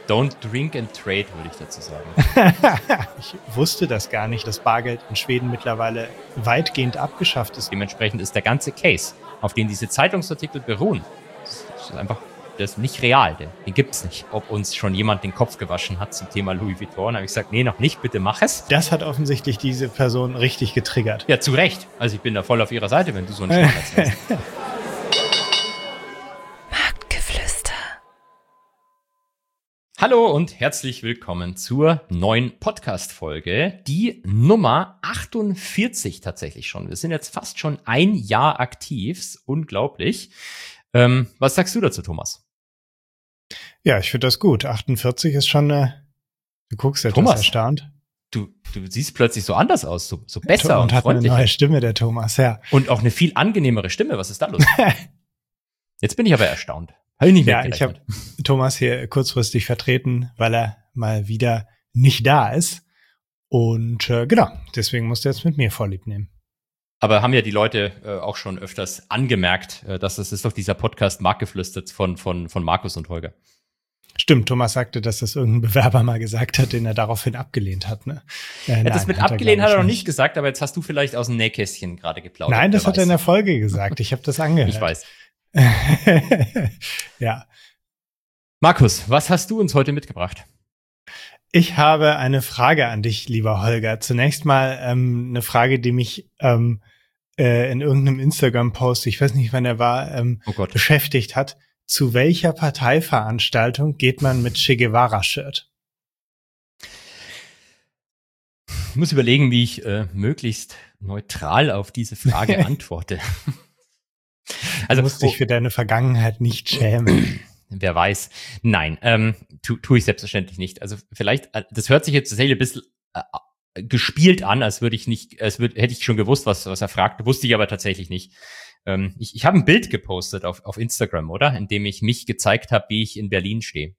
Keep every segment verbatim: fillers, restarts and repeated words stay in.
Don't drink and trade, würde ich dazu sagen. Ich wusste das gar nicht, dass Bargeld in Schweden mittlerweile weitgehend abgeschafft ist. Dementsprechend ist der ganze Case, auf den diese Zeitungsartikel beruhen, das ist einfach, das ist nicht real, den, den gibt es nicht. Ob uns schon jemand den Kopf gewaschen hat zum Thema Louis Vuitton, habe ich gesagt, nee, noch nicht, bitte mach es. Das hat offensichtlich diese Person richtig getriggert. Ja, zu Recht. Also ich bin da voll auf ihrer Seite, wenn du so einen Schmerz hast. Hallo und herzlich willkommen zur neuen Podcast-Folge, die Nummer achtundvierzig tatsächlich schon. Wir sind jetzt fast schon ein Jahr aktiv, ist unglaublich. Ähm, was sagst du dazu, Thomas? Ja, ich finde das gut. achtundvierzig ist schon, äh, du guckst etwas Thomas, erstaunt. Du, du siehst plötzlich so anders aus, so, so besser und, und hat freundlicher. Eine neue Stimme, der Thomas, ja. Und auch eine viel angenehmere Stimme, was ist da los? Jetzt bin ich aber erstaunt. Habe ich nicht ja, ich habe Thomas hier kurzfristig vertreten, weil er mal wieder nicht da ist. Und äh, genau, deswegen musste er jetzt mit mir Vorlieb nehmen. Aber haben ja die Leute äh, auch schon öfters angemerkt, äh, dass das ist doch dieser Podcast Marktgeflüster von, von, von Markus und Holger. Stimmt, Thomas sagte, dass das irgendein Bewerber mal gesagt hat, den er daraufhin abgelehnt hat. Ne? Äh, ja, nein, das mit hat abgelehnt er, hat er noch nicht. nicht gesagt, aber jetzt hast du vielleicht aus dem Nähkästchen gerade geplaudert. Nein, das hat weiß. er in der Folge gesagt. Ich habe das angehört. Ich weiß. Ja. Markus, was hast du uns heute mitgebracht? Ich habe eine Frage an dich, lieber Holger. Zunächst mal ähm, eine Frage, die mich ähm, äh, in irgendeinem Instagram-Post, ich weiß nicht, wann er war, ähm, oh Gott. beschäftigt hat. Zu welcher Parteiveranstaltung geht man mit Che Guevara-Shirt? Ich muss überlegen, wie ich äh, möglichst neutral auf diese Frage antworte. Also du musst dich für deine Vergangenheit nicht schämen. Wer weiß. Nein, ähm, tu, tue ich selbstverständlich nicht. Also vielleicht, das hört sich jetzt tatsächlich ein bisschen äh, gespielt an, als würde ich nicht, als würde, hätte ich schon gewusst, was, was er fragt. Wusste ich aber tatsächlich nicht. Ähm, ich ich habe ein Bild gepostet auf, auf Instagram, oder? In dem ich mich gezeigt habe, wie ich in Berlin stehe.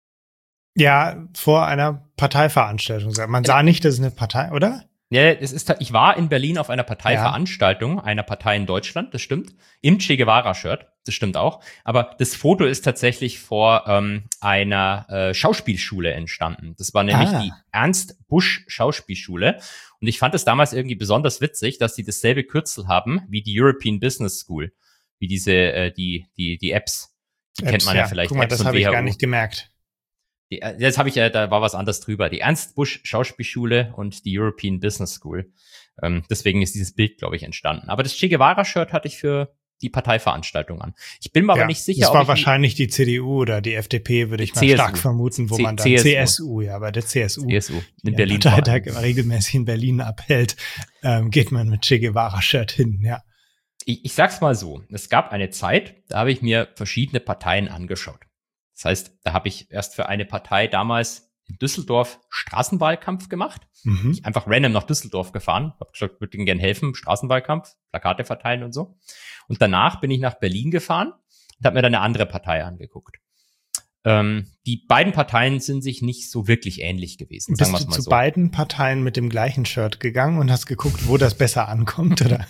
Ja, vor einer Parteiveranstaltung. Man sah nicht, dass es eine Partei, oder? Ja, es ist, ich war in Berlin auf einer Parteiveranstaltung, ja. einer Partei in Deutschland, das stimmt, im Che Guevara-Shirt, das stimmt auch. Aber das Foto ist tatsächlich vor ähm, einer äh, Schauspielschule entstanden. Das war nämlich ah. die Ernst-Busch-Schauspielschule. Und ich fand es damals irgendwie besonders witzig, dass sie dasselbe Kürzel haben wie die European Business School, wie diese äh, die die die Apps. Die Apps, kennt man ja, ja vielleicht. Guck mal, Apps das habe ich gar nicht gemerkt. Die, jetzt habe ich ja, da war was anderes drüber. Die Ernst-Busch-Schauspielschule und die European Business School. Ähm, deswegen ist dieses Bild, glaube ich, entstanden. Aber das Che Guevara-Shirt hatte ich für die Parteiveranstaltung an. Ich bin mir ja, aber nicht sicher, das war ob wahrscheinlich die C D U oder die F D P, würde ich mal C S U. Stark vermuten, wo C- man dann C S U. C S U, ja, bei der C S U, C S U in die Berlin der Parteitag regelmäßig in Berlin abhält, ähm, geht man mit Che Guevara-Shirt hin, ja. Ich, ich sag's mal so, es gab eine Zeit, da habe ich mir verschiedene Parteien angeschaut. Das heißt, da habe ich erst für eine Partei damals in Düsseldorf Straßenwahlkampf gemacht. Mhm. Ich einfach random nach Düsseldorf gefahren, habe gesagt, würde Ihnen gerne helfen, Straßenwahlkampf, Plakate verteilen und so. Und danach bin ich nach Berlin gefahren und habe mir dann eine andere Partei angeguckt. Ähm, die beiden Parteien sind sich nicht so wirklich ähnlich gewesen. Bist sagen wir's du mal zu so. beiden Parteien mit dem gleichen Shirt gegangen und hast geguckt, wo das besser ankommt, oder?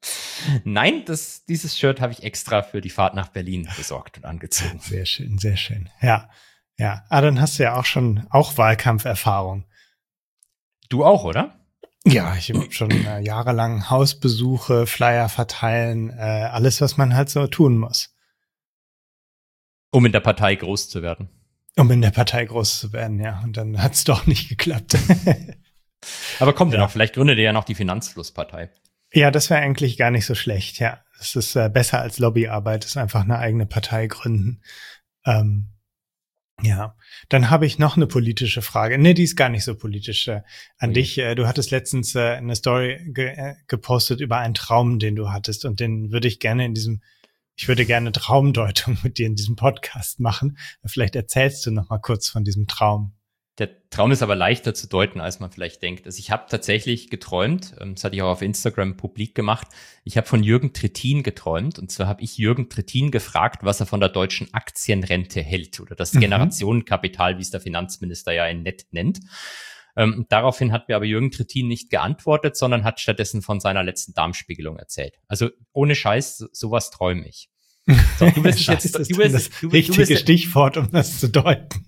Nein, das, dieses Shirt habe ich extra für die Fahrt nach Berlin besorgt und angezogen. Sehr schön, sehr schön. Ja, ja. Ah, dann hast du ja auch schon auch Wahlkampferfahrung. Du auch, oder? Ja, ich habe schon äh, jahrelang Hausbesuche, Flyer verteilen, äh, alles, was man halt so tun muss. Um in der Partei groß zu werden. Um in der Partei groß zu werden, ja. Und dann hat's doch nicht geklappt. Aber kommt ja ja noch, vielleicht gründet ihr ja noch die Finanzflusspartei. Ja, das wäre eigentlich gar nicht so schlecht, ja. Das ist äh, besser als Lobbyarbeit, ist einfach eine eigene Partei gründen. Ähm, ja, dann habe ich noch eine politische Frage. Nee, die ist gar nicht so politisch. Äh, an okay. dich, äh, du hattest letztens äh, eine Story ge- äh, gepostet über einen Traum, den du hattest. Und den würde ich gerne in diesem, ich würde gerne Traumdeutung mit dir in diesem Podcast machen. Vielleicht erzählst du noch mal kurz von diesem Traum. Der Traum ist aber leichter zu deuten, als man vielleicht denkt. Also ich habe tatsächlich geträumt, das hatte ich auch auf Instagram publik gemacht, ich habe von Jürgen Trittin geträumt. Und zwar habe ich Jürgen Trittin gefragt, was er von der deutschen Aktienrente hält oder das mhm. Generationenkapital, wie es der Finanzminister ja in nett nennt. Ähm, daraufhin hat mir aber Jürgen Trittin nicht geantwortet, sondern hat stattdessen von seiner letzten Darmspiegelung erzählt. Also ohne Scheiß, sowas träume ich. So, du wirst jetzt, das du wirst, das du, richtige du wirst, Stichwort, um das zu deuten.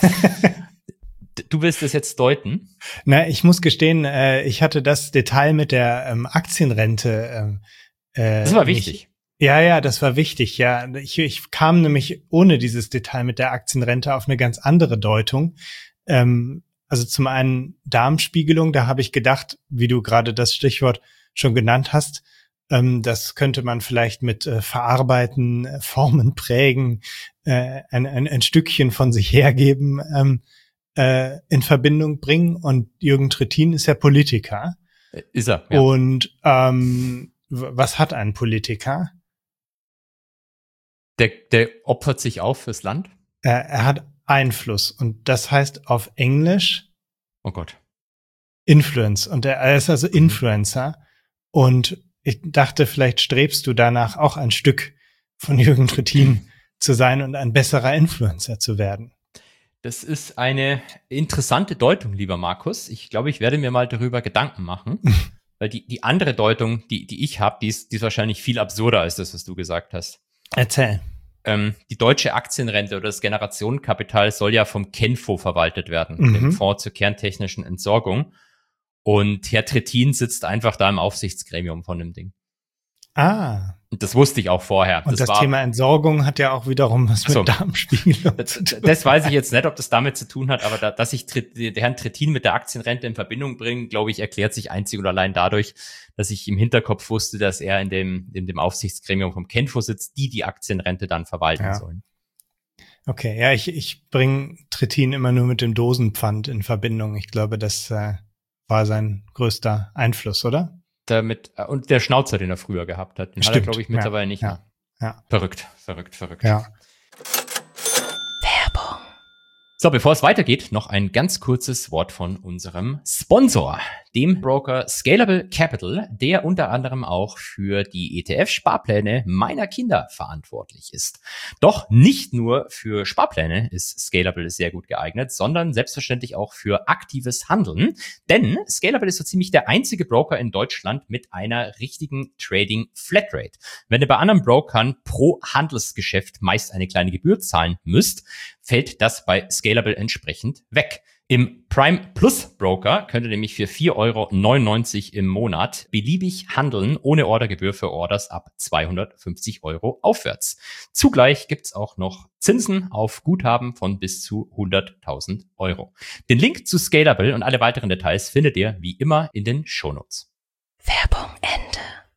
Du willst es jetzt deuten? Na, ich muss gestehen, äh, ich hatte das Detail mit der ähm, Aktienrente. Ähm, äh, Das war wichtig. Nicht, ja, ja, das war wichtig. Ja, ich, ich kam nämlich ohne dieses Detail mit der Aktienrente auf eine ganz andere Deutung. Ähm, also zum einen Darmspiegelung, da habe ich gedacht, wie du gerade das Stichwort schon genannt hast, ähm, das könnte man vielleicht mit äh, Verarbeiten, äh, Formen prägen, äh, ein, ein, ein Stückchen von sich hergeben, ähm, äh, in Verbindung bringen. Und Jürgen Trittin ist ja Politiker. Ist er, ja. Und ähm, was hat ein Politiker? Der, der opfert sich auf fürs Land? Er, er hat Einfluss. Und das heißt auf Englisch Oh Gott. Influence. Und er, er ist also Influencer. Und ich dachte, vielleicht strebst du danach auch ein Stück von Jürgen Trittin zu sein und ein besserer Influencer zu werden. Das ist eine interessante Deutung, lieber Markus. Ich glaube, ich werde mir mal darüber Gedanken machen. Weil die, die andere Deutung, die, die ich habe, die ist, die ist wahrscheinlich viel absurder als das, was du gesagt hast. Erzähl. Ähm, die deutsche Aktienrente oder das Generationenkapital soll ja vom Kenfo verwaltet werden, Mhm. dem Fonds zur kerntechnischen Entsorgung. Und Herr Trittin sitzt einfach da im Aufsichtsgremium von dem Ding. Ah. Und das wusste ich auch vorher. Und das das war, Thema Entsorgung hat ja auch wiederum was mit so, Darmspiegelung das, zu tun. das weiß ich jetzt nicht, ob das damit zu tun hat, aber da, dass ich Tritt, der Herrn Trittin mit der Aktienrente in Verbindung bringe, glaube ich, erklärt sich einzig und allein dadurch, dass ich im Hinterkopf wusste, dass er in dem, in dem Aufsichtsgremium vom Kenfo sitzt, die die Aktienrente dann verwalten Ja. sollen. Okay, ja, ich, ich bringe Trittin immer nur mit dem Dosenpfand in Verbindung. Ich glaube, das äh, war sein größter Einfluss, oder? Damit, und der Schnauzer, den er früher gehabt hat, den Stimmt. hat er, glaube ich, mittlerweile ja, nicht ja, mehr. Ja. Verrückt, verrückt, verrückt. Ja. Werbung. So, bevor es weitergeht, noch ein ganz kurzes Wort von unserem Sponsor, dem Broker Scalable Capital, der unter anderem auch für die E T F-Sparpläne meiner Kinder verantwortlich ist. Doch nicht nur für Sparpläne ist Scalable sehr gut geeignet, sondern selbstverständlich auch für aktives Handeln. Denn Scalable ist so ziemlich der einzige Broker in Deutschland mit einer richtigen Trading Flatrate. Wenn ihr bei anderen Brokern pro Handelsgeschäft meist eine kleine Gebühr zahlen müsst, fällt das bei Scalable entsprechend weg. Im Prime Plus Broker könnt ihr nämlich für vier Euro neunundneunzig im Monat beliebig handeln, ohne Ordergebühr für Orders ab zweihundertfünfzig Euro aufwärts. Zugleich gibt's auch noch Zinsen auf Guthaben von bis zu hunderttausend Euro. Den Link zu Scalable und alle weiteren Details findet ihr wie immer in den Shownotes. Werbung Ende.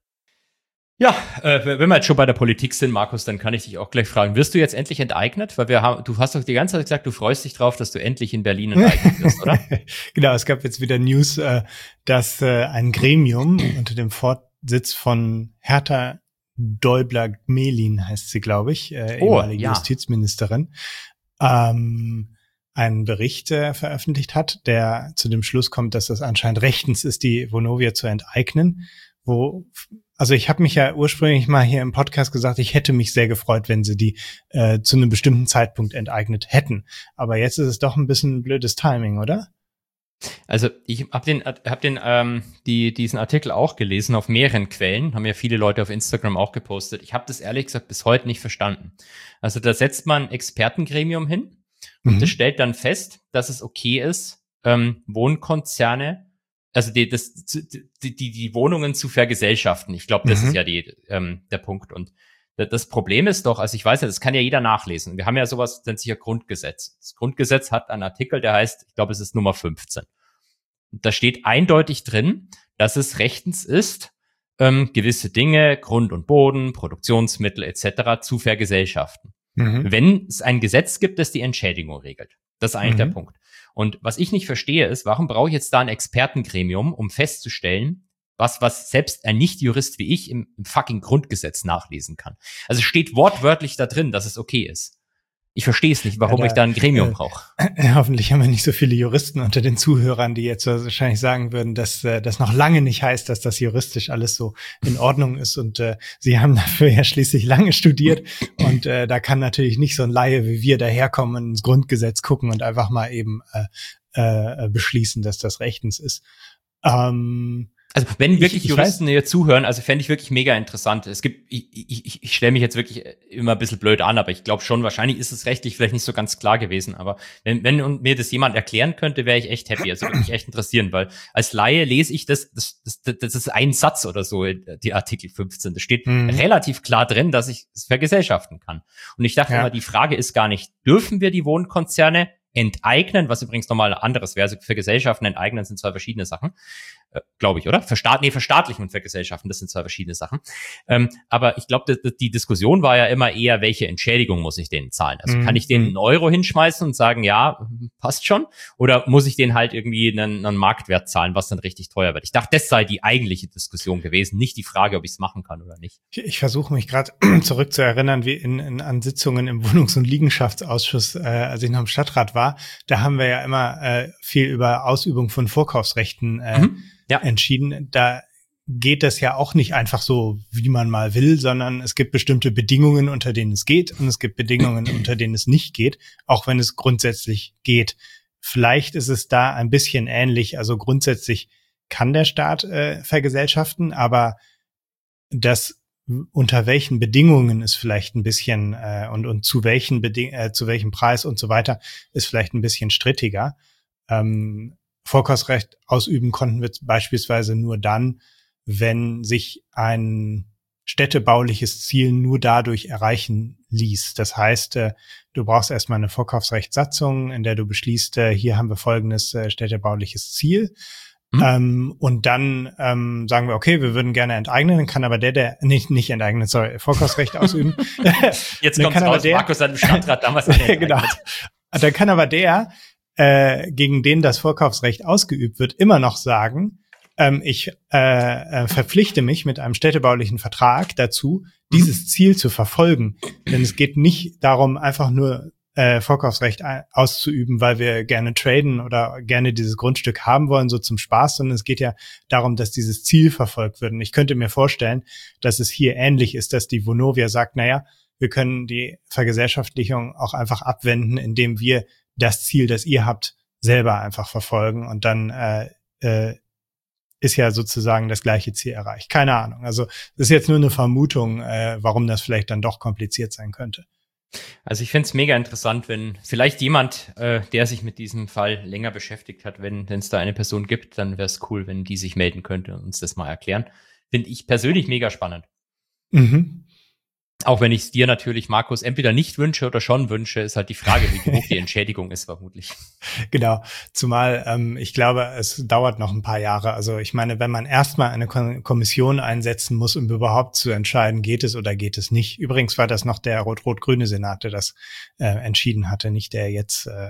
Ja, äh, wenn wir jetzt schon bei der Politik sind, Markus, dann kann ich dich auch gleich fragen, wirst du jetzt endlich enteignet? Weil wir haben, du hast doch die ganze Zeit gesagt, du freust dich drauf, dass du endlich in Berlin enteignet wirst, oder? Genau, es gab jetzt wieder News, äh, dass äh, ein Gremium unter dem Vorsitz von Hertha Däubler-Gmelin, heißt sie, glaube ich, äh, Oh, ehemalige ja. Justizministerin, ähm, einen Bericht äh, veröffentlicht hat, der zu dem Schluss kommt, dass das anscheinend rechtens ist, die Vonovia zu enteignen. Wo, also ich habe mich ja ursprünglich mal hier im Podcast gesagt, ich hätte mich sehr gefreut, wenn sie die äh, zu einem bestimmten Zeitpunkt enteignet hätten. Aber jetzt ist es doch ein bisschen blödes Timing, oder? Also ich habe den, hab den, ähm, die, diesen Artikel auch gelesen auf mehreren Quellen, haben ja viele Leute auf Instagram auch gepostet. Ich habe das ehrlich gesagt bis heute nicht verstanden. Also da setzt man ein Expertengremium hin und Mhm. das stellt dann fest, dass es okay ist, ähm, Wohnkonzerne, also die, das, die, die, die Wohnungen zu vergesellschaften. Ich glaube, das Mhm. ist ja die, ähm, der Punkt. Und das Problem ist doch, also ich weiß ja, das kann ja jeder nachlesen. Wir haben ja sowas, das nennt sich ja Grundgesetz. Das Grundgesetz hat einen Artikel, der heißt, ich glaube, es ist Nummer fünfzehn. Und da steht eindeutig drin, dass es rechtens ist, ähm, gewisse Dinge, Grund und Boden, Produktionsmittel et cetera zu vergesellschaften. Mhm. Wenn es ein Gesetz gibt, das die Entschädigung regelt. Das ist eigentlich Mhm. der Punkt. Und was ich nicht verstehe, ist, warum brauche ich jetzt da ein Expertengremium, um festzustellen, was, was selbst ein Nicht-Jurist wie ich im, im fucking Grundgesetz nachlesen kann. Also es steht wortwörtlich da drin, dass es okay ist. Ich verstehe es nicht, warum Ja, da, ich da ein Gremium äh, brauche. Äh, Hoffentlich haben wir nicht so viele Juristen unter den Zuhörern, die jetzt wahrscheinlich sagen würden, dass äh, das noch lange nicht heißt, dass das juristisch alles so in Ordnung ist. Und äh, sie haben dafür ja schließlich lange studiert. Und äh, da kann natürlich nicht so ein Laie wie wir daherkommen und ins Grundgesetz gucken und einfach mal eben äh, äh, beschließen, dass das rechtens ist. Ähm, Also wenn wirklich ich, ich Juristen hier zuhören, also fände ich wirklich mega interessant. Es gibt, ich, ich, ich stelle mich jetzt wirklich immer ein bisschen blöd an, aber ich glaube schon, wahrscheinlich ist es rechtlich vielleicht nicht so ganz klar gewesen. Aber wenn, wenn mir das jemand erklären könnte, wäre ich echt happy. Also würde mich echt interessieren, weil als Laie lese ich das, das, das, das ist ein Satz oder so, die Artikel fünfzehn. Da steht mhm. relativ klar drin, dass ich es vergesellschaften kann. Und ich dachte ja. immer, die Frage ist gar nicht, dürfen wir die Wohnkonzerne enteignen, was übrigens nochmal ein anderes wäre. Also Vergesellschaften, enteignen sind zwei verschiedene Sachen, äh, glaube ich, oder? Verstaat, nee, verstaatlichen und vergesellschaften, das sind zwei verschiedene Sachen. Ähm, aber ich glaube, die Diskussion war ja immer eher, welche Entschädigung muss ich denen zahlen? Also mhm. kann ich denen einen Euro hinschmeißen und sagen, ja, passt schon? Oder muss ich denen halt irgendwie einen, einen Marktwert zahlen, was dann richtig teuer wird? Ich dachte, das sei die eigentliche Diskussion gewesen, nicht die Frage, ob ich es machen kann oder nicht. Ich, ich versuche mich gerade zurückzuerinnern, wie in, in an Sitzungen im Wohnungs- und Liegenschaftsausschuss, äh, als ich noch im Stadtrat war, da haben wir ja immer äh, viel über Ausübung von Vorkaufsrechten äh, mhm. ja. entschieden. Da geht das ja auch nicht einfach so, wie man mal will, sondern es gibt bestimmte Bedingungen, unter denen es geht, und es gibt Bedingungen, unter denen es nicht geht, auch wenn es grundsätzlich geht. Vielleicht ist es da ein bisschen ähnlich. Also grundsätzlich kann der Staat äh, vergesellschaften, aber das unter welchen Bedingungen ist vielleicht ein bisschen äh, und und zu welchen Beding äh, zu welchem Preis und so weiter ist vielleicht ein bisschen strittiger. Ähm, Vorkaufsrecht ausüben konnten wir beispielsweise nur dann, wenn sich ein städtebauliches Ziel nur dadurch erreichen ließ. Das heißt, äh, du brauchst erstmal eine Vorkaufsrechtssatzung, in der du beschließt, äh, hier haben wir folgendes äh, städtebauliches Ziel. Mhm. Ähm, und dann ähm, sagen wir, okay, wir würden gerne enteignen, dann kann aber der, der nicht nicht enteignen, sorry, Vorkaufsrecht ausüben. Jetzt kommt raus, der, Markus hat im Stadtrat damals genau. Dann kann aber der, äh, gegen den das Vorkaufsrecht ausgeübt wird, immer noch sagen, ähm, ich äh, äh, verpflichte mich mit einem städtebaulichen Vertrag dazu, dieses mhm. Ziel zu verfolgen. Denn es geht nicht darum, einfach nur Äh, Vorkaufsrecht auszuüben, weil wir gerne traden oder gerne dieses Grundstück haben wollen, so zum Spaß, sondern es geht ja darum, dass dieses Ziel verfolgt wird. Und ich könnte mir vorstellen, dass es hier ähnlich ist, dass die Vonovia sagt, naja, wir können die Vergesellschaftlichung auch einfach abwenden, indem wir das Ziel, das ihr habt, selber einfach verfolgen, und dann äh, äh, ist ja sozusagen das gleiche Ziel erreicht. Keine Ahnung. Also das ist jetzt nur eine Vermutung, äh, warum das vielleicht dann doch kompliziert sein könnte. Also ich finde es mega interessant, wenn vielleicht jemand, äh, der sich mit diesem Fall länger beschäftigt hat, wenn es da eine Person gibt, dann wäre es cool, wenn die sich melden könnte und uns das mal erklären. Finde ich persönlich mega spannend. Mhm. Auch wenn ich es dir natürlich, Markus, entweder nicht wünsche oder schon wünsche, ist halt die Frage, wie hoch die Entschädigung ist, vermutlich. Genau, zumal ähm, ich glaube, es dauert noch ein paar Jahre. Also ich meine, wenn man erstmal eine Kon- Kommission einsetzen muss, um überhaupt zu entscheiden, geht es oder geht es nicht. Übrigens war das noch der rot-rot-grüne Senat, der das äh, entschieden hatte, nicht der jetzt äh,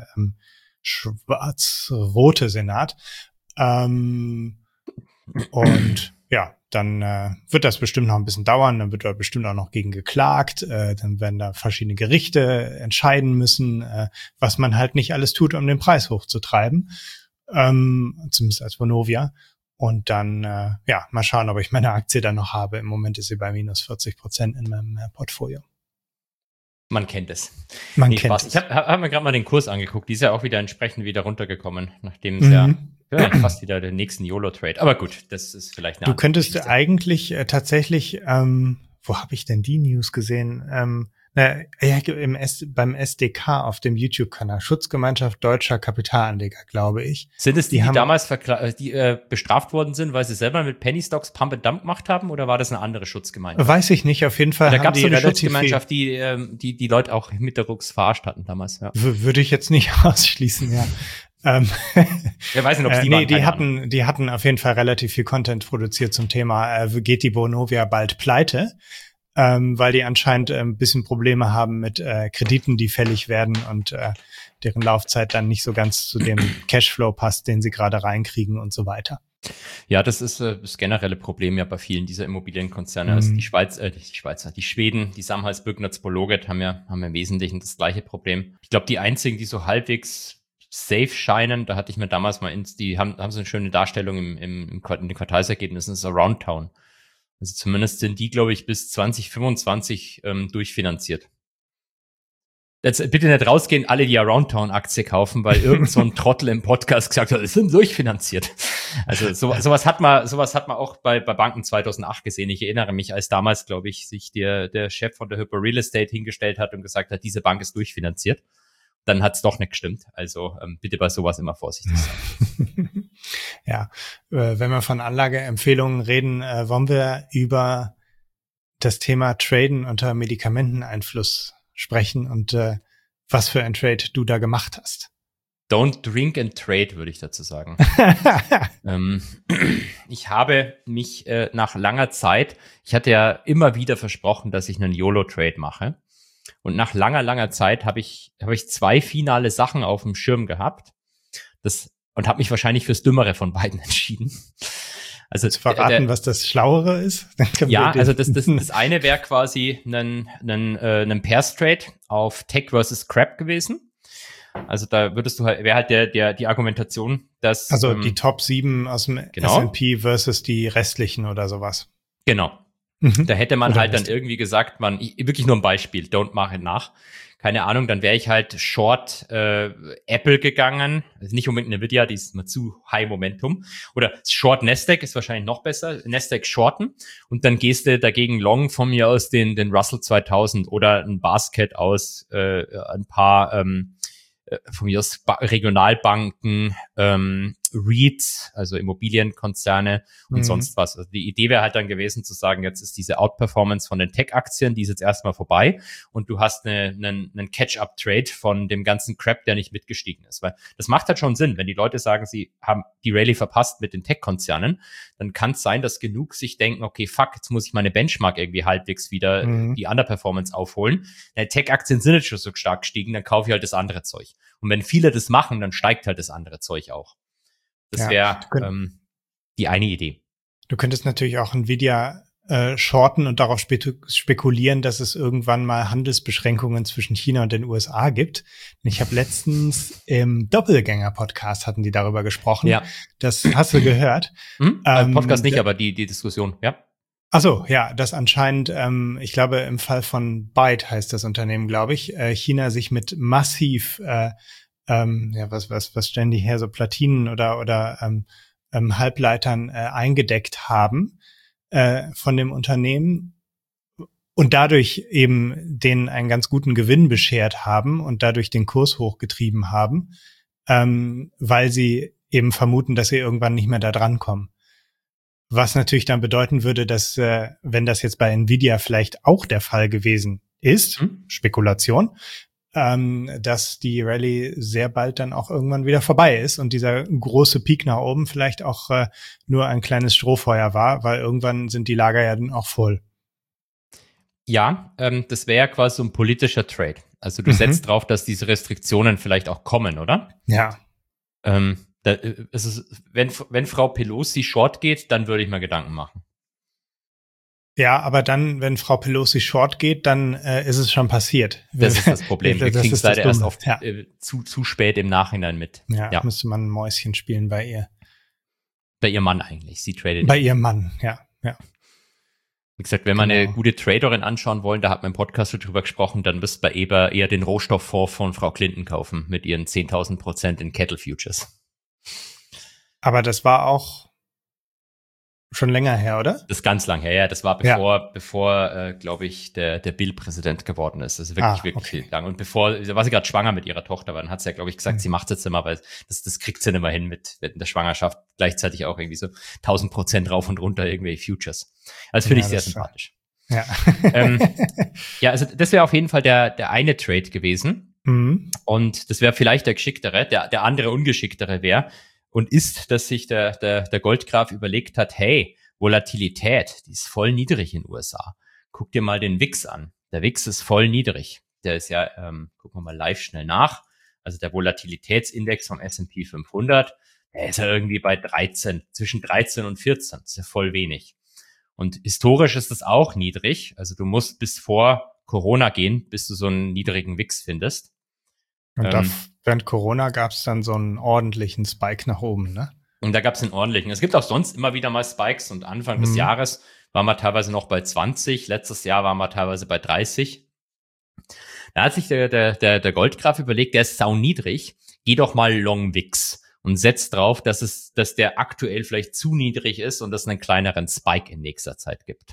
schwarz-rote Senat. Ähm, und ja, dann äh, wird das bestimmt noch ein bisschen dauern, dann wird da bestimmt auch noch gegen geklagt, äh, dann werden da verschiedene Gerichte entscheiden müssen, äh, was man halt nicht alles tut, um den Preis hochzutreiben, ähm, zumindest als Vonovia. Und dann, äh, ja, mal schauen, ob ich meine Aktie dann noch habe. Im Moment ist sie bei minus vierzig Prozent in meinem äh, Portfolio. Man kennt es. Man nee, kennt Spaß. es. Ich habe hab mir gerade mal den Kurs angeguckt. Die ist ja auch wieder entsprechend wieder runtergekommen, nachdem es mhm. ja, ja fast wieder den nächsten YOLO-Trade. Aber gut, das ist vielleicht eine Du könntest Geschichte. eigentlich äh, tatsächlich, ähm, wo habe ich denn die News gesehen? Ähm, na, ja, im S, beim S D K auf dem YouTube-Kanal, Schutzgemeinschaft Deutscher Kapitalanleger, glaube ich. Sind es die, die, die haben, damals verkla- die, äh, bestraft worden sind, weil sie selber mit Penny Stocks Pump and Dump gemacht haben, oder war das eine andere Schutzgemeinschaft? Weiß ich nicht, auf jeden Fall. Da gab es so eine relativ Schutzgemeinschaft, die, ähm, die die Leute auch mit der Rux verarscht hatten damals. Ja. W- würde ich jetzt nicht ausschließen, ja. ähm, Wer weiß nicht, ob äh, die nee, waren, die hatten, Ahnung. die hatten auf jeden Fall relativ viel Content produziert zum Thema, äh, geht die Vonovia bald pleite? Ähm, weil die anscheinend äh, ein bisschen Probleme haben mit äh, Krediten, die fällig werden und äh, deren Laufzeit dann nicht so ganz zu dem Cashflow passt, den sie gerade reinkriegen und so weiter. Ja, das ist äh, das generelle Problem ja bei vielen dieser Immobilienkonzerne. Mhm. Also die Schweiz, äh, die Schweizer, die Schweden, die Samhals, Bügnitz, Bologet haben ja, haben ja im Wesentlichen das gleiche Problem. Ich glaube, die einzigen, die so halbwegs safe scheinen, da hatte ich mir damals mal ins, die haben, haben so eine schöne Darstellung im, im, im Quart- in den Quartalsergebnissen, das ist Around Town. Also zumindest sind die, glaube ich, bis zwanzig fünfundzwanzig ähm, durchfinanziert. Jetzt bitte nicht rausgehen, alle die Around Town Aktie kaufen, weil irgend so ein Trottel im Podcast gesagt hat, es sind durchfinanziert. Also so, sowas hat man, sowas hat man auch bei, bei Banken zweitausendacht gesehen. Ich erinnere mich, als damals, glaube ich, sich der, der Chef von der Hyper Real Estate hingestellt hat und gesagt hat, diese Bank ist durchfinanziert. Dann hat es doch nicht gestimmt. Also ähm, bitte bei sowas immer vorsichtig sein. Ja, äh, wenn wir von Anlageempfehlungen reden, äh, wollen wir über das Thema Traden unter Medikamenteneinfluss sprechen und äh, was für ein Trade du da gemacht hast. Don't drink and trade, würde ich dazu sagen. ähm, ich habe mich äh, nach langer Zeit, ich hatte ja immer wieder versprochen, dass ich einen YOLO-Trade mache. Und nach langer, langer Zeit habe ich, habe ich zwei finale Sachen auf dem Schirm gehabt. Das, und habe mich wahrscheinlich fürs Dümmere von beiden entschieden. Also zu verraten, der, was das Schlauere ist? Ja, also das, das, das eine wäre quasi ein, ein, äh, ein Pairs-Trade auf Tech versus Crap gewesen. Also da würdest du halt, wäre halt der, der, die Argumentation, dass. Also ähm, die Top sieben aus dem genau. S and P versus die restlichen oder sowas. Genau. Mhm. Da hätte man Oder halt dann ist irgendwie gesagt, man, ich, wirklich nur ein Beispiel, don't mach it nach. Keine Ahnung, dann wäre ich halt short äh, Apple gegangen, also nicht unbedingt Nvidia, die ist mal zu high Momentum. Oder short Nasdaq ist wahrscheinlich noch besser, Nasdaq shorten und dann gehst du dagegen long von mir aus den, den Russell zweitausend oder ein Basket aus äh, ein paar ähm, von mir aus ba- Regionalbanken, ähm, REITs, also Immobilienkonzerne und Mhm. sonst was. Also die Idee wäre halt dann gewesen zu sagen, jetzt ist diese Outperformance von den Tech-Aktien, die ist jetzt erstmal vorbei und du hast eine, einen, einen Catch-up-Trade von dem ganzen Crap, der nicht mitgestiegen ist. Weil das macht halt schon Sinn, wenn die Leute sagen, sie haben die Rallye verpasst mit den Tech-Konzernen, dann kann es sein, dass genug sich denken, okay, fuck, jetzt muss ich meine Benchmark irgendwie halbwegs wieder Mhm. die Underperformance aufholen. Die Tech-Aktien sind jetzt schon so stark gestiegen, dann kaufe ich halt das andere Zeug. Und wenn viele das machen, dann steigt halt das andere Zeug auch. Das Ja, wäre du könnt- ähm, die eine Idee. Du könntest natürlich auch Nvidia äh, shorten und darauf spe- spekulieren, dass es irgendwann mal Handelsbeschränkungen zwischen China und den U S A gibt. Ich habe letztens im Doppelgänger-Podcast hatten die darüber gesprochen. Ja. Das hast du gehört. Hm? Ähm, Ähm, Podcast nicht, der- aber die, die Diskussion, ja. Ach so, ja, dass anscheinend, ähm, ich glaube, im Fall von Byte heißt das Unternehmen, glaube ich, äh, China sich mit massiv, äh, ähm, ja, was, was, was stellen die her, so Platinen oder oder ähm, ähm, Halbleitern äh, eingedeckt haben äh, von dem Unternehmen und dadurch eben denen einen ganz guten Gewinn beschert haben und dadurch den Kurs hochgetrieben haben, ähm, weil sie eben vermuten, dass sie irgendwann nicht mehr da dran kommen. Was natürlich dann bedeuten würde, dass, äh, wenn das jetzt bei Nvidia vielleicht auch der Fall gewesen ist, Hm? Spekulation, ähm, dass die Rallye sehr bald dann auch irgendwann wieder vorbei ist und dieser große Peak nach oben vielleicht auch äh, nur ein kleines Strohfeuer war, weil irgendwann sind die Lager ja dann auch voll. Ja, ähm, das wäre ja quasi so ein politischer Trade. Also du Mhm. setzt drauf, dass diese Restriktionen vielleicht auch kommen, oder? Ja. Ähm, da, äh, es ist, wenn, wenn Frau Pelosi short geht, dann würde ich mir Gedanken machen. Ja, aber dann, wenn Frau Pelosi short geht, dann äh, ist es schon passiert. Das ist das Problem. Wir Das kriegen es ist das leider erst Dumme. oft Ja. äh, zu, zu spät im Nachhinein mit. Ja, Ja. müsste man ein Mäuschen spielen bei ihr. Bei ihrem Mann eigentlich. Sie tradet. Bei ihrem Mann, ja, ja. Wie gesagt, wenn wir Genau. eine gute Traderin anschauen wollen, da hat man im Podcast schon drüber gesprochen, dann müsst bei Eber eher den Rohstofffonds von Frau Clinton kaufen mit ihren zehntausend Prozent in Cattle Futures. Aber das war auch schon länger her, oder? Das ist ganz lang her, ja. Das war bevor, bevor, äh, glaube ich, der, der Bill Präsident geworden ist. Das ist wirklich, Ah, wirklich okay. lang. Und bevor, da war sie gerade schwanger mit ihrer Tochter, aber dann hat sie ja, glaube ich, gesagt, Mhm. sie macht es jetzt immer, weil das, das kriegt sie nicht mehr hin mit, mit der Schwangerschaft. Gleichzeitig auch irgendwie so tausend Prozent rauf und runter irgendwelche Futures. Also finde Ja, ich sehr das ist- sympathisch. Ja. Ähm, Ja, also das wäre auf jeden Fall der, der eine Trade gewesen. mhm. Und das wäre vielleicht der geschicktere. Der, der andere ungeschicktere wäre und ist, dass sich der, der, der Goldgraf überlegt hat, hey, Volatilität, die ist voll niedrig in den U S A. Guck dir mal den W I X an. Der W I X ist voll niedrig. Der ist ja, ähm, gucken wir mal live schnell nach. Also der Volatilitätsindex vom S and P fünfhundert, der ist ja irgendwie bei dreizehn, zwischen dreizehn und vierzehn. Das ist ja voll wenig. Und historisch ist das auch niedrig. Also du musst bis vor Corona gehen, bis du so einen niedrigen W I X findest. Und da, Ähm. während Corona gab es dann so einen ordentlichen Spike nach oben, ne? Und da gab es einen ordentlichen. Es gibt auch sonst immer wieder mal Spikes und Anfang des Mhm. Jahres waren wir teilweise noch bei zwanzig. Letztes Jahr waren wir teilweise bei dreißig. Da hat sich der, der, der, der Goldgraf überlegt, der ist sau niedrig. Geh doch mal long W I X. und setzt drauf, dass es, dass der aktuell vielleicht zu niedrig ist und es einen kleineren Spike in nächster Zeit gibt.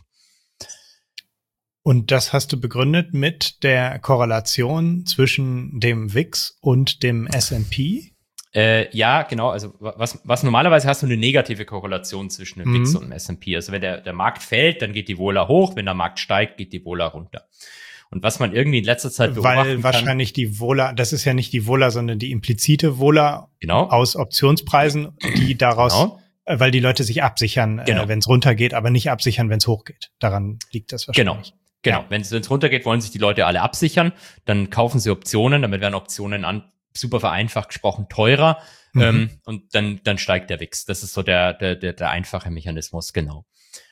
Und das hast du begründet mit der Korrelation zwischen dem W I X und dem S und P? Äh, ja, genau. Also was, was normalerweise hast du eine negative Korrelation zwischen dem mhm. W I X und dem S und P. Also wenn der, der Markt fällt, dann geht die Vola hoch. Wenn der Markt steigt, geht die Vola runter. Und was man irgendwie in letzter Zeit beobachten Weil wahrscheinlich kann, die Vola, das ist ja nicht die Vola, sondern die implizite Vola genau. aus Optionspreisen, die daraus, genau. äh, weil die Leute sich absichern, genau. äh, wenn es runtergeht, aber nicht absichern, wenn es hochgeht. Daran liegt das wahrscheinlich. Genau. Genau, ja. Wenn es runtergeht, wollen sich die Leute alle absichern, dann kaufen sie Optionen, damit werden Optionen an, super vereinfacht gesprochen, teurer mhm. ähm, und dann dann steigt der W I X. Das ist so der, der, der, der einfache Mechanismus, genau.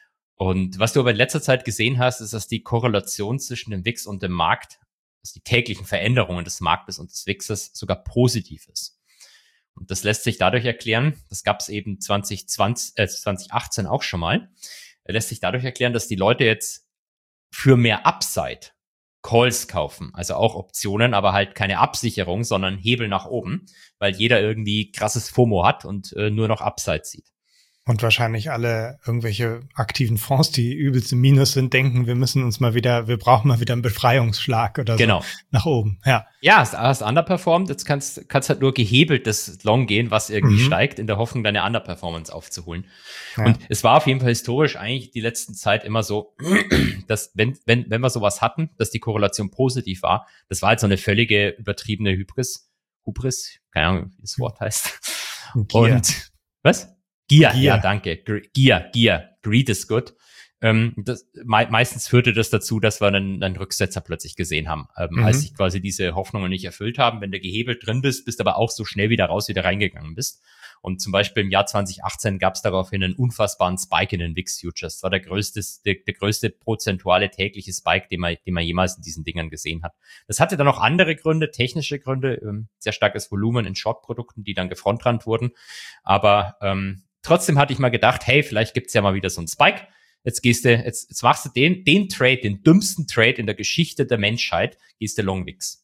Und was du aber in letzter Zeit gesehen hast, ist, dass die Korrelation zwischen dem W I X und dem Markt, dass die täglichen Veränderungen des Marktes und des W I Xes sogar positiv ist. Und das lässt sich dadurch erklären, das gab es eben zwanzig zwanzig, äh, zwanzig achtzehn auch schon mal, lässt sich dadurch erklären, dass die Leute jetzt für mehr Upside Calls kaufen, also auch Optionen, aber halt keine Absicherung, sondern Hebel nach oben, weil jeder irgendwie krasses FOMO hat und äh, nur noch Upside sieht. Und wahrscheinlich alle irgendwelche aktiven Fonds, die übelst im Minus sind, denken, wir müssen uns mal wieder, wir brauchen mal wieder einen Befreiungsschlag oder genau. so nach oben. Ja, ja, hast, hast underperformed, jetzt kannst kannst halt nur gehebelt das Long gehen, was irgendwie mhm. steigt, in der Hoffnung, deine Underperformance aufzuholen. Ja. Und es war auf jeden Fall historisch eigentlich die letzten Zeit immer so, dass wenn wenn wenn wir sowas hatten, dass die Korrelation positiv war, das war halt so eine völlige übertriebene Hybris. Hybris? Keine Ahnung, wie das Wort heißt. Gier. Und was? Gier, Gier, ja, danke. Gier, Gier. Greed is good. Ähm, das, me- meistens führte das dazu, dass wir einen, einen Rücksetzer plötzlich gesehen haben, ähm, mhm. als sich quasi diese Hoffnungen nicht erfüllt haben. Wenn du gehebelt drin bist, bist aber auch so schnell wieder raus, wieder reingegangen bist. Und zum Beispiel im Jahr zwanzig achtzehn gab es daraufhin einen unfassbaren Spike in den W I X-Futures. Das war der größte, der, der größte prozentuale tägliche Spike, den man, den man jemals in diesen Dingern gesehen hat. Das hatte dann noch andere Gründe, technische Gründe, ähm, sehr starkes Volumen in Short-Produkten, die dann gefrontrannt wurden. Aber ähm, trotzdem hatte ich mal gedacht, hey, vielleicht gibt's ja mal wieder so einen Spike. Jetzt gehst du, jetzt, jetzt machst du den, den Trade, den dümmsten Trade in der Geschichte der Menschheit, gehst du Long W I X.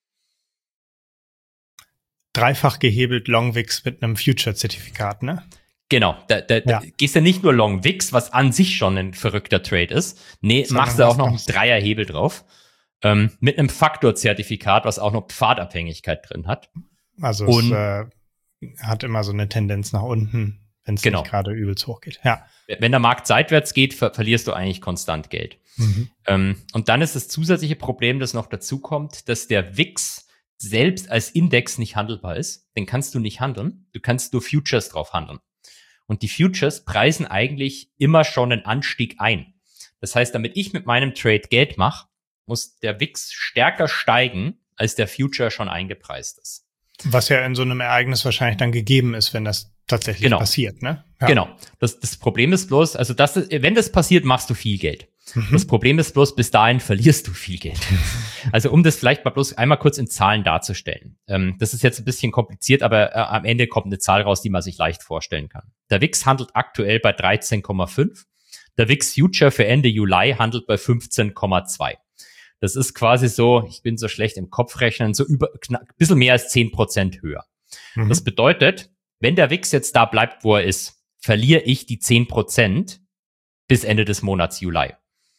Dreifach gehebelt Long W I X mit einem Future-Zertifikat, ne? Genau, da, da, ja. da gehst du nicht nur Long W I X, was an sich schon ein verrückter Trade ist. Nee, so machst du auch noch einen Dreierhebel drauf. Ähm, mit einem Faktor-Zertifikat, was auch noch Pfadabhängigkeit drin hat. Also Und, es äh, hat immer so eine Tendenz nach unten, wenn es genau. nicht gerade übelst hoch geht. Ja. Wenn der Markt seitwärts geht, ver- verlierst du eigentlich konstant Geld. Mhm. Ähm, und dann ist das zusätzliche Problem, das noch dazu kommt, dass der W I X selbst als Index nicht handelbar ist. Den kannst du nicht handeln. Du kannst nur Futures drauf handeln. Und die Futures preisen eigentlich immer schon einen Anstieg ein. Das heißt, damit ich mit meinem Trade Geld mache, muss der W I X stärker steigen, als der Future schon eingepreist ist. Was ja in so einem Ereignis wahrscheinlich dann gegeben ist, wenn das tatsächlich genau. passiert, ne? Ja. Genau. Das, das Problem ist bloß, also das, wenn das passiert, machst du viel Geld. Mhm. Das Problem ist bloß, bis dahin verlierst du viel Geld. Also um das vielleicht mal bloß einmal kurz in Zahlen darzustellen. Ähm, das ist jetzt ein bisschen kompliziert, aber äh, am Ende kommt eine Zahl raus, die man sich leicht vorstellen kann. Der W I X handelt aktuell bei dreizehn Komma fünf. Der W I X Future für Ende Juli handelt bei fünfzehn Komma zwei. Das ist quasi so, ich bin so schlecht im Kopfrechnen, so über knapp, ein bisschen mehr als zehn Prozent höher. Mhm. Das bedeutet, wenn der W I X jetzt da bleibt, wo er ist, verliere ich die zehn Prozent bis Ende des Monats Juli.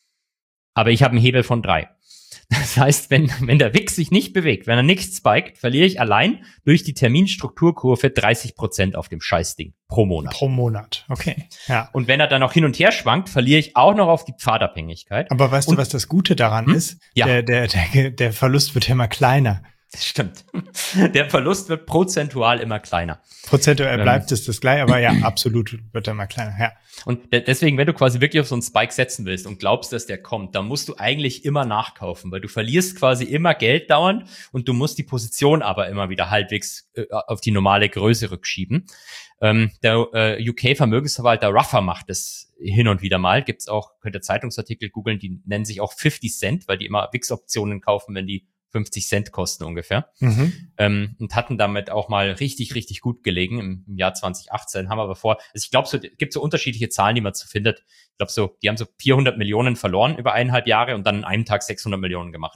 Aber ich habe einen Hebel von drei. Das heißt, wenn, wenn der W I X sich nicht bewegt, wenn er nicht spiked, verliere ich allein durch die Terminstrukturkurve dreißig Prozent auf dem Scheißding pro Monat. Pro Monat, okay. Ja. Und wenn er dann noch hin und her schwankt, verliere ich auch noch auf die Pfadabhängigkeit. Aber weißt und, du, was das Gute daran hm? ist? Ja. Der, der, der, der Verlust wird ja immer kleiner. Das stimmt. Der Verlust wird prozentual immer kleiner. Prozentual bleibt es das gleich, aber ja, absolut wird er immer kleiner, ja. Und de- deswegen, wenn du quasi wirklich auf so einen Spike setzen willst und glaubst, dass der kommt, dann musst du eigentlich immer nachkaufen, weil du verlierst quasi immer Geld dauernd und du musst die Position aber immer wieder halbwegs äh, auf die normale Größe rückschieben. Ähm, der äh, U K-Vermögensverwalter Ruffer macht das hin und wieder mal. Gibt's auch, könnt ihr Zeitungsartikel googeln, die nennen sich auch fifty Cent, weil die immer W I X-Optionen kaufen, wenn die fünfzig Cent kosten ungefähr. Mhm. Ähm, und hatten damit auch mal richtig, richtig gut gelegen im, im Jahr zwanzig achtzehn. Haben aber vor, also ich glaube, so gibt so unterschiedliche Zahlen, die man so findet. Ich glaube so, die haben so vierhundert Millionen verloren über eineinhalb Jahre und dann an einem Tag sechshundert Millionen gemacht.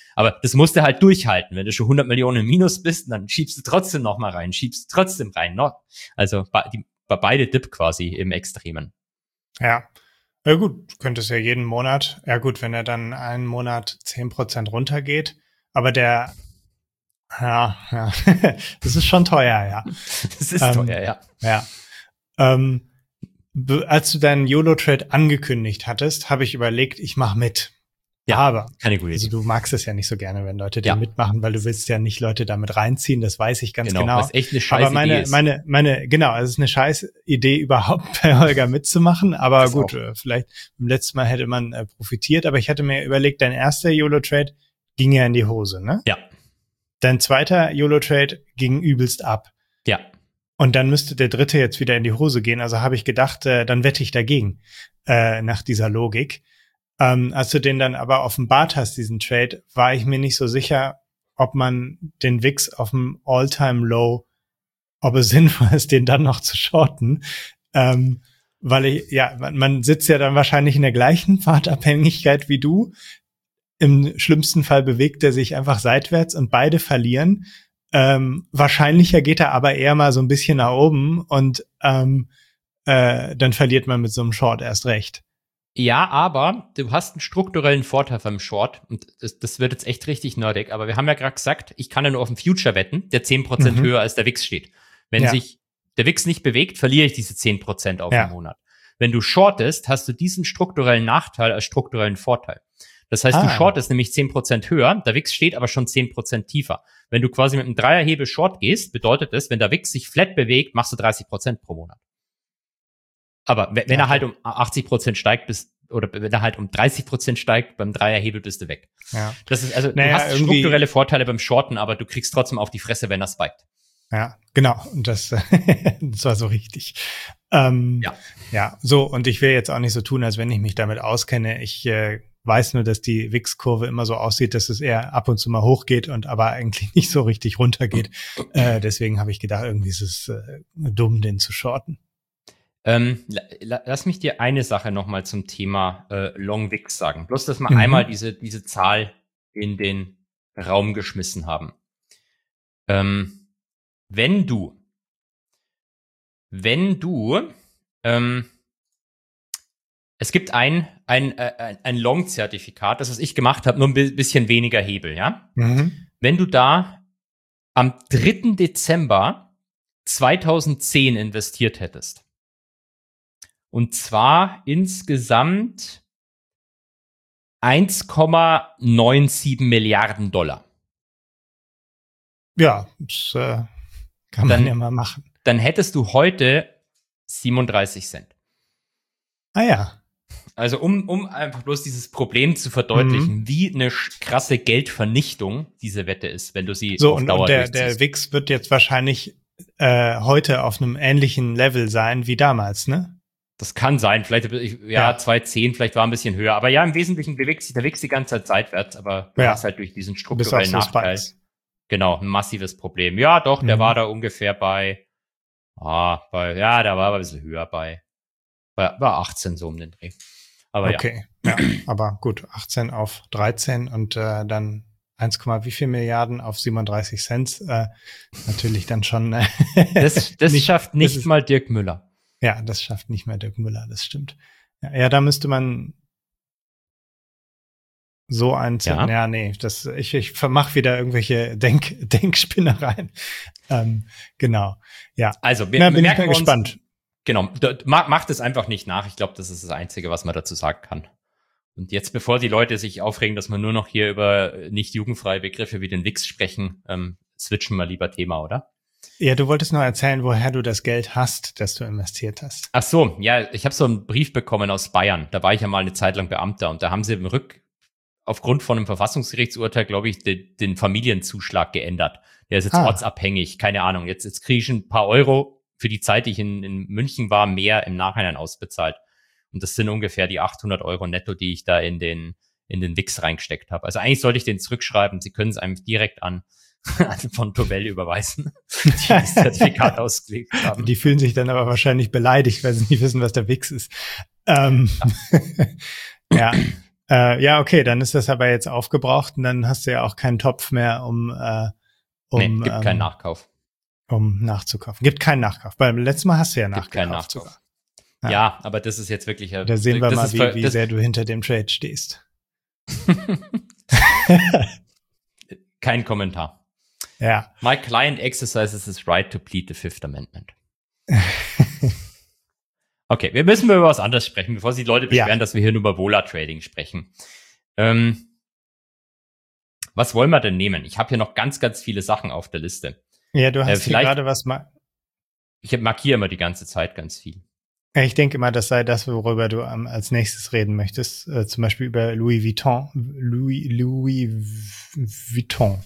Aber das musst du halt durchhalten. Wenn du schon hundert Millionen im Minus bist, dann schiebst du trotzdem noch mal rein, schiebst du trotzdem rein. Noch. Also bei, die, bei beide Dip quasi im Extremen. Ja. Ja gut, du könntest ja jeden Monat, ja gut, wenn er dann einen Monat zehn Prozent runtergeht, aber der, ja, ja, das ist schon teuer, ja. Das ist ähm, teuer, ja. Ja. Ähm, be- als du deinen YOLO-Trade angekündigt hattest, habe ich überlegt, ich mache mit. Ja, aber keine gute Idee. Also du magst es ja nicht so gerne, wenn Leute Ja. da mitmachen, weil du willst ja nicht Leute damit reinziehen, das weiß ich ganz Genau, genau. was echt eine scheiß Aber meine, Idee ist. meine, meine, genau, es ist eine scheiß Idee überhaupt bei Holger mitzumachen, aber Das gut, auch. äh, vielleicht beim letzten Mal hätte man äh, profitiert, aber ich hatte mir überlegt, dein erster YOLO-Trade ging ja in die Hose, ne? Ja, Dein zweiter YOLO-Trade ging übelst ab. ja. Und dann müsste der dritte jetzt wieder in die Hose gehen. Also habe ich gedacht, äh, dann wette ich dagegen, äh, nach dieser Logik. Ähm, als du den dann aber offenbart hast, diesen Trade, war ich mir nicht so sicher, ob man den W I X auf dem All-Time-Low, ob es sinnvoll ist, den dann noch zu shorten. Ähm, weil ich, ja, man, man sitzt ja dann wahrscheinlich in der gleichen Pfadabhängigkeit wie du. Im schlimmsten Fall bewegt er sich einfach seitwärts und beide verlieren. Ähm, wahrscheinlicher geht er aber eher mal so ein bisschen nach oben und ähm, äh, dann verliert man mit so einem Short erst recht. Ja, aber du hast einen strukturellen Vorteil beim Short und das, das wird jetzt echt richtig nerdig, aber wir haben ja gerade gesagt, ich kann ja nur auf den Future wetten, der zehn Prozent Mhm. höher als der W I X steht. Wenn Ja. sich der W I X nicht bewegt, verliere ich diese zehn Prozent auf Ja. den Monat. Wenn du shortest, hast du diesen strukturellen Nachteil als strukturellen Vorteil. Das heißt, Ah. du shortest nämlich zehn Prozent höher, der W I X steht aber schon zehn Prozent tiefer. Wenn du quasi mit einem Dreierhebel Short gehst, bedeutet das, wenn der W I X sich flat bewegt, machst du dreißig Prozent pro Monat. Aber wenn, wenn Ja, er halt um achtzig Prozent steigt, bist, oder wenn er halt um dreißig Prozent steigt, beim Dreierhebel bist du weg. Ja. Das ist, also, Naja, du hast irgendwie- strukturelle Vorteile beim Shorten, aber du kriegst trotzdem auf die Fresse, wenn er spiked. Ja, genau. Und das, das war so richtig. Ähm, Ja. Ja, so. Und ich will jetzt auch nicht so tun, als wenn ich mich damit auskenne. Ich äh, weiß nur, dass die W I X-Kurve immer so aussieht, dass es eher ab und zu mal hochgeht und aber eigentlich nicht so richtig runtergeht. äh, deswegen habe ich gedacht, irgendwie ist es äh, dumm, den zu shorten. Ähm, la, la, lass mich dir eine Sache nochmal zum Thema äh, Long W I X sagen. Bloß, dass wir Mhm. einmal diese, diese Zahl in den Raum geschmissen haben. Ähm, wenn du, wenn du, ähm, es gibt ein, ein, äh, ein Long-Zertifikat, das was ich gemacht habe, nur ein bi- bisschen weniger Hebel, ja? Mhm. Wenn du da am dritten Dezember zweitausendzehn investiert hättest, und zwar insgesamt eins Komma neunundsiebzig Milliarden Dollar. Ja, das äh, kann man Dann- ja mal machen. Dann hättest du heute siebenunddreißig Cent. Ah ja. Also um, um einfach bloß dieses Problem zu verdeutlichen, Mhm. wie eine sch- krasse Geldvernichtung diese Wette ist, wenn du sie So, auf und, Dauer und der, durchziehst. der W I X wird jetzt wahrscheinlich äh, heute auf einem ähnlichen Level sein wie damals, ne? Das kann sein, vielleicht, ich- ja, Ja. zwei Komma zehn, vielleicht war ein bisschen höher. Aber ja, im Wesentlichen bewegt sich der W I X die ganze Zeit seitwärts, aber du Ja. hast halt durch diesen Bis auf strukturellen so Nachteil. Spikes. Genau, ein massives Problem. Ja, doch, der Mhm. war da ungefähr bei, ah, bei, ja, der war ein bisschen höher bei, bei, bei achtzehn so um den Dreh. Aber ja, Okay, ja. Aber gut, achtzehn auf dreizehn und äh, dann eins, wie viel Milliarden auf siebenunddreißig Cent. Äh, natürlich dann schon. Äh, das, das nicht- schafft das nicht ist- mal Dirk Müller. Ja, das schafft nicht mehr Dirk Müller, das stimmt. Ja, ja, da müsste man so ein, Ja. ja, nee, das, ich, ich vermach wieder irgendwelche Denk, Denkspinnereien. Ähm, genau, ja. Also, wir, Na, wir bin ich merken mal uns, gespannt. genau, d- ma- macht es einfach nicht nach. Ich glaube, das ist das Einzige, was man dazu sagen kann. Und jetzt, bevor die Leute sich aufregen, dass wir nur noch hier über nicht jugendfreie Begriffe wie den W I X sprechen, ähm, switchen wir lieber Thema, oder? Ja, du wolltest noch erzählen, woher du das Geld hast, das du investiert hast. Ach so, ja, ich habe so einen Brief bekommen aus Bayern. Da war ich ja mal eine Zeit lang Beamter und da haben sie im Rück aufgrund von einem Verfassungsgerichtsurteil, glaube ich, de, den Familienzuschlag geändert. Der ist jetzt Ah. ortsabhängig, keine Ahnung. Jetzt, jetzt kriege ich ein paar Euro für die Zeit, die ich in, in München war, mehr im Nachhinein ausbezahlt. Und das sind ungefähr die achthundert Euro netto, die ich da in den in den W I X reingesteckt habe. Also eigentlich sollte ich den zurückschreiben. Sie können es einem direkt an von Tobel überweisen, die das Zertifikat ausgelegt haben. Die fühlen sich dann aber wahrscheinlich beleidigt, weil sie nicht wissen, was der W I X ist. Ähm, ja, Äh, ja, okay, dann ist das aber jetzt aufgebraucht und dann hast du ja auch keinen Topf mehr, um äh, um, nee, gibt ähm, keinen Nachkauf. Um nachzukaufen. Gibt keinen Nachkauf. Beim letzten Mal hast du ja nachgekauft. Gibt keinen Nachkauf. Sogar. Ja. ja, aber das ist jetzt wirklich... Da sehen wir mal, wie, für, wie das, sehr du hinter dem Trade stehst. Kein Kommentar. Ja. My client exercises his right to plead the Fifth Amendment. Okay, wir müssen über was anderes sprechen, bevor sich die Leute beschweren, ja. dass wir hier nur über Vola-Trading sprechen. Ähm, was wollen wir denn nehmen? Ich habe hier noch ganz, ganz viele Sachen auf der Liste. Ja, du hast äh, hier gerade was... Ma- ich markiere immer die ganze Zeit ganz viel. Ich denke immer, das sei das, worüber du ähm, als nächstes reden möchtest. Äh, zum Beispiel über Louis Vuitton. Louis, Louis Vuitton.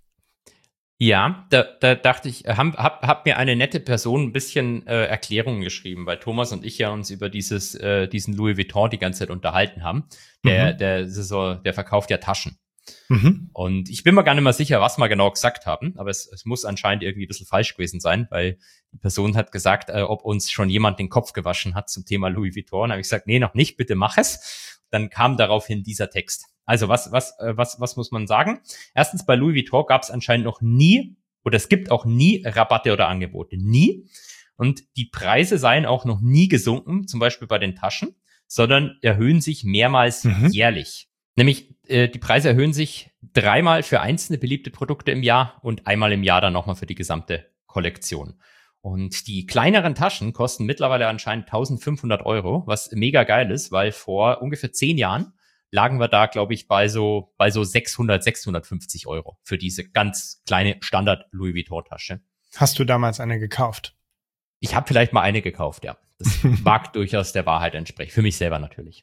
Ja, da, da dachte ich, hab, hab, hab mir eine nette Person ein bisschen äh, Erklärungen geschrieben, weil Thomas und ich ja uns über dieses äh, diesen Louis Vuitton die ganze Zeit unterhalten haben. Der, mhm. der, der, so, der verkauft ja Taschen. Mhm. Und ich bin mir gar nicht mehr sicher, was wir genau gesagt haben, aber es, es muss anscheinend irgendwie ein bisschen falsch gewesen sein, weil die Person hat gesagt, äh, ob uns schon jemand den Kopf gewaschen hat zum Thema Louis Vuitton. Da habe ich gesagt, nee, noch nicht, bitte mach es. Dann kam daraufhin dieser Text. Also was, was, äh, was, was muss man sagen? Erstens, bei Louis Vuitton gab es anscheinend noch nie, oder es gibt auch nie Rabatte oder Angebote. Nie. Und die Preise seien auch noch nie gesunken, zum Beispiel bei den Taschen, sondern erhöhen sich mehrmals mhm. jährlich. Nämlich, äh, die Preise erhöhen sich dreimal für einzelne beliebte Produkte im Jahr und einmal im Jahr dann nochmal für die gesamte Kollektion. Und die kleineren Taschen kosten mittlerweile anscheinend eintausendfünfhundert Euro, was mega geil ist, weil vor ungefähr zehn Jahren lagen wir da, glaube ich, bei so bei so sechshundert, sechshundertfünfzig Euro für diese ganz kleine Standard-Louis Vuitton-Tasche. Hast du damals eine gekauft? Ich habe vielleicht mal eine gekauft, ja. Das mag durchaus der Wahrheit entsprechen. Für mich selber natürlich.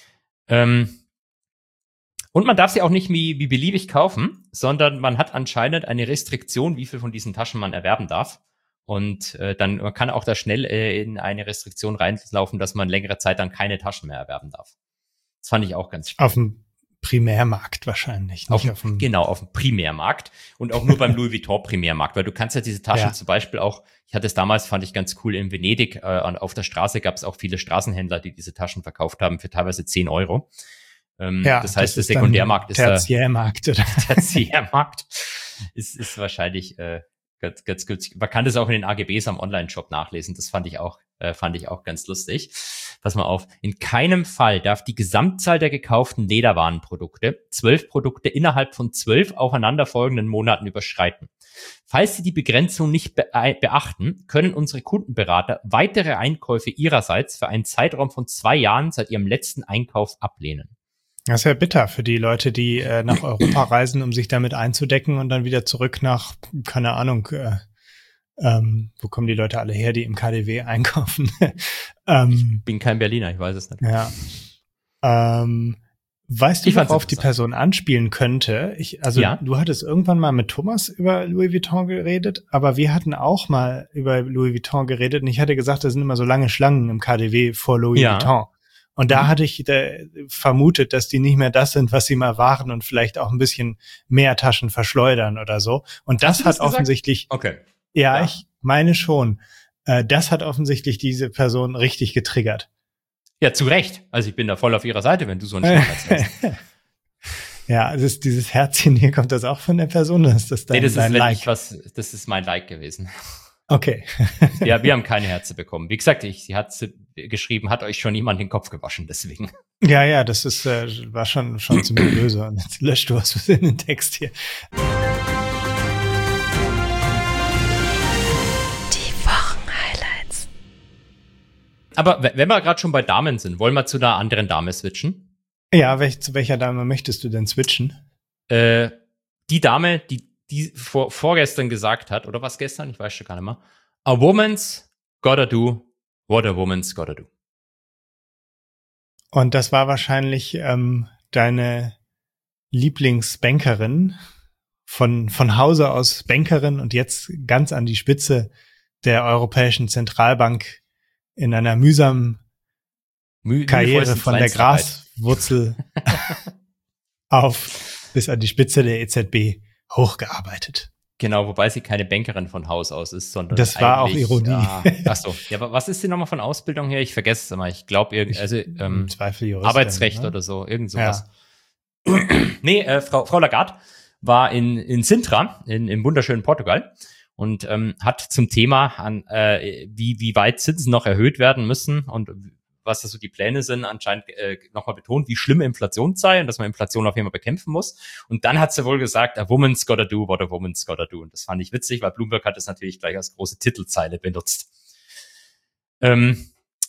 Ähm, und man darf sie auch nicht wie, wie beliebig kaufen, sondern man hat anscheinend eine Restriktion, wie viel von diesen Taschen man erwerben darf. Und äh, dann man kann auch da schnell äh, in eine Restriktion reinlaufen, dass man längere Zeit dann keine Taschen mehr erwerben darf. Das fand ich auch ganz spannend. Auf dem Primärmarkt wahrscheinlich. Nicht auf, auf dem genau, auf dem Primärmarkt und auch nur beim Louis Vuitton Primärmarkt, weil du kannst ja diese Taschen ja. zum Beispiel auch, ich hatte es damals, fand ich ganz cool, in Venedig, äh, auf der Straße gab es auch viele Straßenhändler, die diese Taschen verkauft haben für teilweise zehn Euro. Ähm, ja, das heißt, das der Sekundärmarkt ist Tertiärmarkt, der Tertiärmarkt ist, ist wahrscheinlich äh, ganz, ganz günstig. Man kann das auch in den A G Bs am Online-Shop nachlesen. Das fand ich auch, äh, fand ich auch ganz lustig. Pass mal auf. In keinem Fall darf die Gesamtzahl der gekauften Lederwarenprodukte zwölf Produkte innerhalb von zwölf aufeinanderfolgenden Monaten überschreiten. Falls Sie die Begrenzung nicht be- beachten, können unsere Kundenberater weitere Einkäufe ihrerseits für einen Zeitraum von zwei Jahren seit ihrem letzten Einkauf ablehnen. Das ist ja bitter für die Leute, die äh, nach Europa reisen, um sich damit einzudecken und dann wieder zurück nach, keine Ahnung, äh, ähm, wo kommen die Leute alle her, die im K D W einkaufen? ähm, ich bin kein Berliner, ich weiß es nicht. Ja. Ähm, weißt du, ich worauf die Person anspielen könnte? Ich, also ja. Du hattest irgendwann mal mit Thomas über Louis Vuitton geredet, aber wir hatten auch mal über Louis Vuitton geredet und ich hatte gesagt, da sind immer so lange Schlangen im K D W vor Louis ja. Vuitton. Und da mhm. hatte ich äh, vermutet, dass die nicht mehr das sind, was sie mal waren und vielleicht auch ein bisschen mehr Taschen verschleudern oder so. Und das hat das offensichtlich, okay. ja, ja, ich meine schon, äh, das hat offensichtlich diese Person richtig getriggert. Ja, zu Recht. Also ich bin da voll auf ihrer Seite, wenn du so einen Schmerz hast. Ja, das ist dieses Herzchen hier, kommt das auch von der Person? Ist das dein, nee, das dein ist Like? Ich was, das ist mein Like gewesen. Okay. Ja, wir haben keine Herze bekommen. Wie gesagt, ich, sie hat geschrieben, hat euch schon jemand den Kopf gewaschen, deswegen. Ja, ja, das ist äh, war schon schon ziemlich böse. Und jetzt löscht du was in den Text hier. Die Wochenhighlights. Aber wenn wir gerade schon bei Damen sind, wollen wir zu einer anderen Dame switchen? Ja, welch, zu welcher Dame möchtest du denn switchen? Äh, die Dame, die die vor, vorgestern gesagt hat, oder was gestern? Ich weiß schon gar nicht mehr. A woman's gotta do what a woman's gotta do. Und das war wahrscheinlich ähm, deine Lieblingsbankerin, von von Hause aus Bankerin und jetzt ganz an die Spitze der Europäischen Zentralbank in einer mühsamen Mü- Karriere von der Graswurzel auf bis an die Spitze der E Z B hochgearbeitet. Genau, wobei sie keine Bankerin von Haus aus ist, sondern das war auch Ironie. Ja, ach so, ja, aber was ist sie nochmal von Ausbildung her? Ich vergesse es immer. Ich glaube, also ähm, im Zweifel Juristin, Arbeitsrecht ne? oder so, irgend sowas. Ja. nee, äh, Frau, Frau Lagarde war in, in Sintra, in, im wunderschönen Portugal, und ähm, hat zum Thema, an äh, wie, wie weit Zinsen noch erhöht werden müssen und was da so die Pläne sind, anscheinend äh, nochmal betont, wie schlimm Inflation sei und dass man Inflation auf jeden Fall bekämpfen muss. Und dann hat sie wohl gesagt, a woman's gotta do what a woman's gotta do. Und das fand ich witzig, weil Bloomberg hat das natürlich gleich als große Titelzeile benutzt. Ähm,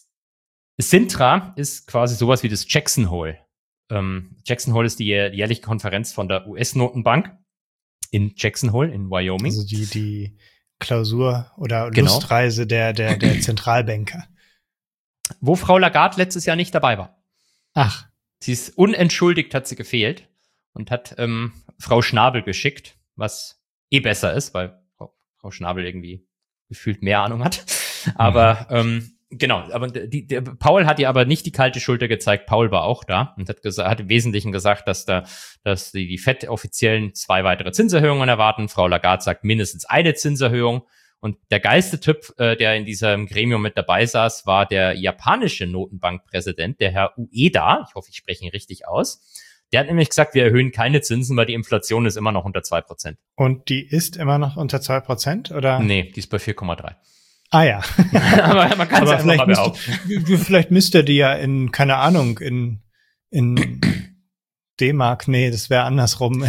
Sintra ist quasi sowas wie das Jackson Hole. Ähm, Jackson Hole ist die jährliche Konferenz von der U S-Notenbank in Jackson Hole in Wyoming. Also die, die Klausur oder genau. Lustreise der, der, der Zentralbanker. Wo Frau Lagarde letztes Jahr nicht dabei war. Ach. Sie ist unentschuldigt, hat sie gefehlt und hat ähm, Frau Schnabel geschickt, was eh besser ist, weil Frau, Frau Schnabel irgendwie gefühlt mehr Ahnung hat. Aber mhm. ähm, genau, aber die, der, Paul hat ihr aber nicht die kalte Schulter gezeigt. Paul war auch da und hat, gesa- hat im Wesentlichen gesagt, dass da, dass die, die Fed-Offiziellen zwei weitere Zinserhöhungen erwarten. Frau Lagarde sagt mindestens eine Zinserhöhung. Und der geilste Typ, äh, der in diesem Gremium mit dabei saß, war der japanische Notenbankpräsident, der Herr Ueda. Ich hoffe, ich spreche ihn richtig aus. Der hat nämlich gesagt, wir erhöhen keine Zinsen, weil die Inflation ist immer noch unter zwei Prozent. Und die ist immer noch unter zwei Prozent, oder? Nee, die ist bei vier Komma drei. Ah ja. Aber man kann es einfach mal behaupten. Müsst, vielleicht müsst ihr die ja in, keine Ahnung, in, in D-Mark, nee, das wäre andersrum.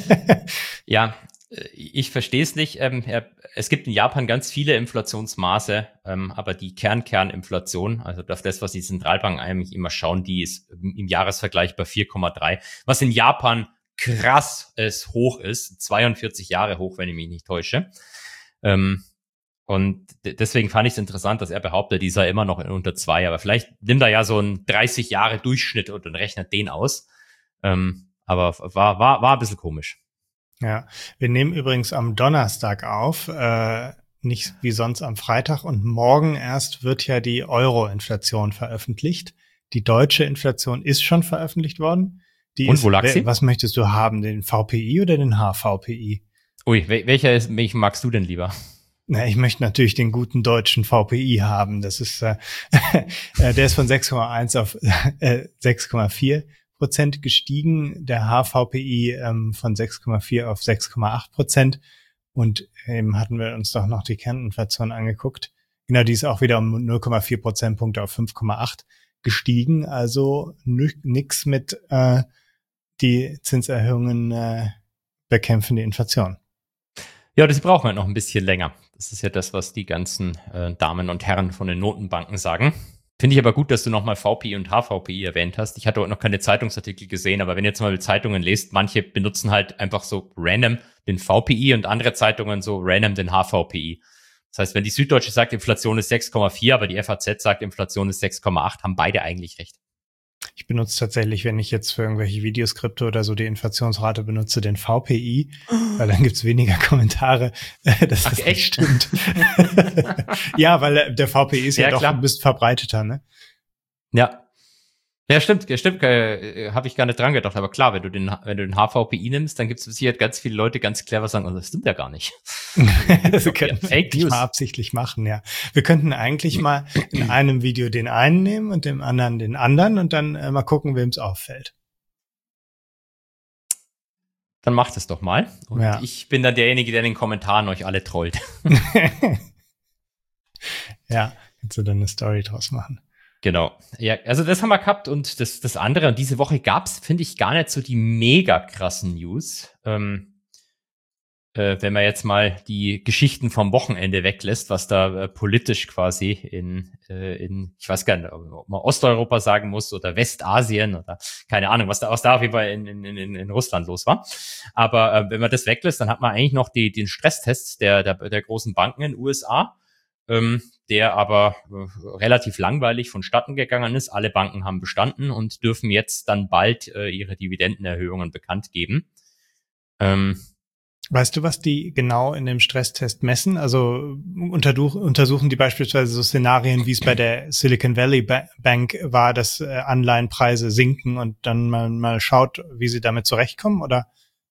Ja, ich verstehe es nicht. Ähm, es gibt in Japan ganz viele Inflationsmaße, ähm, aber die Kern-Kern-Inflation, also auf das, was die Zentralbanken eigentlich immer schauen, die ist im Jahresvergleich bei vier Komma drei, was in Japan krass es hoch ist, zweiundvierzig Jahre hoch, wenn ich mich nicht täusche. Ähm, und d- deswegen fand ich es interessant, dass er behauptet, die sei immer noch unter zwei, aber vielleicht nimmt er ja so einen dreißig Jahre Durchschnitt und dann rechnet den aus. Ähm, aber war, war, war ein bisschen komisch. Ja, wir nehmen übrigens am Donnerstag auf, äh, nicht wie sonst am Freitag, und morgen erst wird ja die Euro-Inflation veröffentlicht. Die deutsche Inflation ist schon veröffentlicht worden. Die und ist, wo lag sie? Was möchtest du haben, den V P I oder den H V P I? Ui, welcher ist, welchen magst du denn lieber? Na, ich möchte natürlich den guten deutschen V P I haben. Das ist, äh, der ist von sechs Komma eins auf äh, sechs Komma vier Prozent gestiegen, der H V P I ähm, von sechs Komma vier auf sechs Komma acht Prozent, und eben hatten wir uns doch noch die Kerninflation angeguckt. Genau, die ist auch wieder um null Komma vier Prozentpunkte auf fünf Komma acht gestiegen, also n- nix mit äh, die Zinserhöhungen äh, bekämpfen die Inflation. Ja, das brauchen wir noch ein bisschen länger. Das ist ja das, was die ganzen äh, Damen und Herren von den Notenbanken sagen. Finde ich aber gut, dass du nochmal V P I und H V P I erwähnt hast. Ich hatte auch noch keine Zeitungsartikel gesehen, aber wenn ihr jetzt mal Zeitungen lest, manche benutzen halt einfach so random den V P I und andere Zeitungen so random den H V P I. Das heißt, wenn die Süddeutsche sagt, Inflation ist sechs Komma vier, aber die F A Z sagt, Inflation ist sechs Komma acht, haben beide eigentlich recht. Ich benutze tatsächlich, wenn ich jetzt für irgendwelche Videoskripte oder so die Inflationsrate benutze, den V P I, weil dann gibt's weniger Kommentare, dass Ach, das echt? nicht stimmt. Ja, weil der V P I ist ja, ja doch klar. ein bisschen verbreiteter, ne? Ja. Ja, stimmt, ja, stimmt, äh, habe ich gar nicht dran gedacht, aber klar, wenn du den, wenn du den H V P I nimmst, dann gibt es sicher ganz viele Leute ganz clever sagen, oh, das stimmt ja gar nicht. Das können wir Fake News mal absichtlich machen, ja. Wir könnten eigentlich mal in einem Video den einen nehmen und dem anderen den anderen und dann äh, mal gucken, wem es auffällt. Dann macht es doch mal. Und ja. Ich bin dann derjenige, der in den Kommentaren euch alle trollt. Ja, kannst du dann eine Story draus machen. Genau. Ja, also das haben wir gehabt und das, das andere. Und diese Woche gab's, finde ich, gar nicht so die mega krassen News. Ähm, äh, wenn man jetzt mal die Geschichten vom Wochenende weglässt, was da äh, politisch quasi in, äh, in, ich weiß gar nicht, ob man Osteuropa sagen muss oder Westasien oder keine Ahnung, was da, was da auf jeden Fall in, in, in, in Russland los war. Aber äh, wenn man das weglässt, dann hat man eigentlich noch die, den Stresstest der, der, der großen Banken in den U S A. Ähm, der aber äh, relativ langweilig vonstatten gegangen ist. Alle Banken haben bestanden und dürfen jetzt dann bald äh, ihre Dividendenerhöhungen bekannt geben. Ähm, weißt du, was die genau in dem Stresstest messen? Also unterduch, untersuchen die beispielsweise so Szenarien, wie es bei der Silicon Valley ba- Bank war, dass äh, Anleihenpreise sinken und dann mal, mal schaut, wie sie damit zurechtkommen, oder?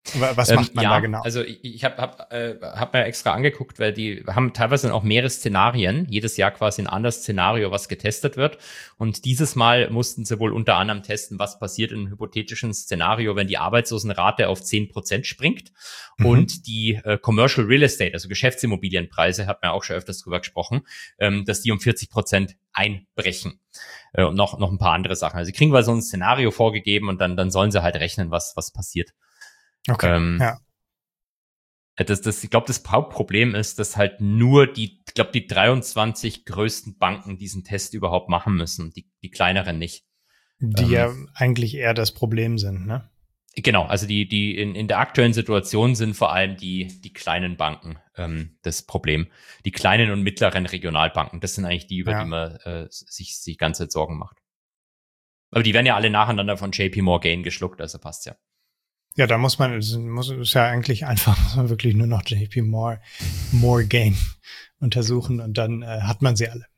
Was macht man ähm, ja, da genau? Also ich, ich habe hab, äh, hab mir extra angeguckt, weil die haben teilweise auch mehrere Szenarien, jedes Jahr quasi ein anderes Szenario, was getestet wird. Und dieses Mal mussten sie wohl unter anderem testen, was passiert in einem hypothetischen Szenario, wenn die Arbeitslosenrate auf zehn Prozent springt mhm. und die äh, Commercial Real Estate, also Geschäftsimmobilienpreise, hat man auch schon öfters drüber gesprochen, ähm, dass die um vierzig Prozent einbrechen. Äh, und noch, noch ein paar andere Sachen. Also sie kriegen mal so ein Szenario vorgegeben und dann, dann sollen sie halt rechnen, was, was passiert. Okay, ähm, ja. Das, das, ich glaube, das Hauptproblem ist, dass halt nur die, ich glaube, die dreiundzwanzig größten Banken diesen Test überhaupt machen müssen, die, die kleineren nicht. Die ähm, ja eigentlich eher das Problem sind, ne? Genau, also die, die in, in der aktuellen Situation sind vor allem die, die kleinen Banken ähm, das Problem. Die kleinen und mittleren Regionalbanken, das sind eigentlich die, über ja. die man äh, sich die ganze Zeit Sorgen macht. Aber die werden ja alle nacheinander von J P Morgan geschluckt, also passt ja. Ja, da muss man, es muss, ist ja eigentlich einfach, muss man wirklich nur noch J P Morgan untersuchen und dann äh, hat man sie alle.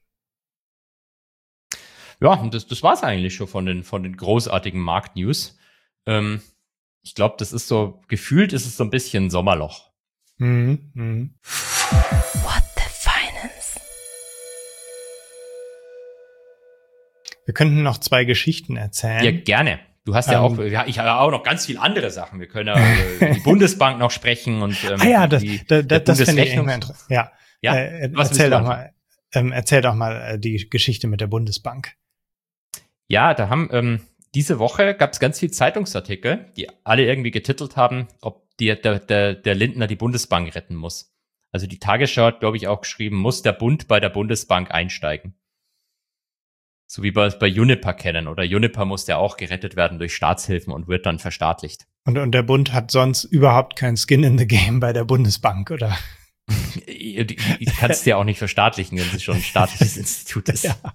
Ja, und das, das war's eigentlich schon von den, von den großartigen Marktnews. Ähm, ich glaube, das ist so, gefühlt ist es so ein bisschen Sommerloch. Mhm, mhm. What the Finance? Wir könnten noch zwei Geschichten erzählen. Ja, gerne. Du hast ja ähm, auch, ja, ich habe auch noch ganz viele andere Sachen. Wir können ja die Bundesbank noch sprechen und ähm, ah ja, das, die, da, da, das finde ich immer interessant. Ja, ja? Äh, erzähl doch mal, ähm, erzähl doch mal äh, die Geschichte mit der Bundesbank. Ja, da haben ähm, diese Woche gab es ganz viele Zeitungsartikel, die alle irgendwie getitelt haben, ob die, der, der, der Lindner die Bundesbank retten muss. Also die Tagesschau hat, glaube ich, auch geschrieben, muss der Bund bei der Bundesbank einsteigen. So wie wir es bei Uniper kennen. Oder Uniper muss ja auch gerettet werden durch Staatshilfen und wird dann verstaatlicht. Und, und der Bund hat sonst überhaupt kein Skin in the Game bei der Bundesbank, oder? Du kannst ja auch nicht verstaatlichen, wenn es schon ein staatliches Institut ist. Ja.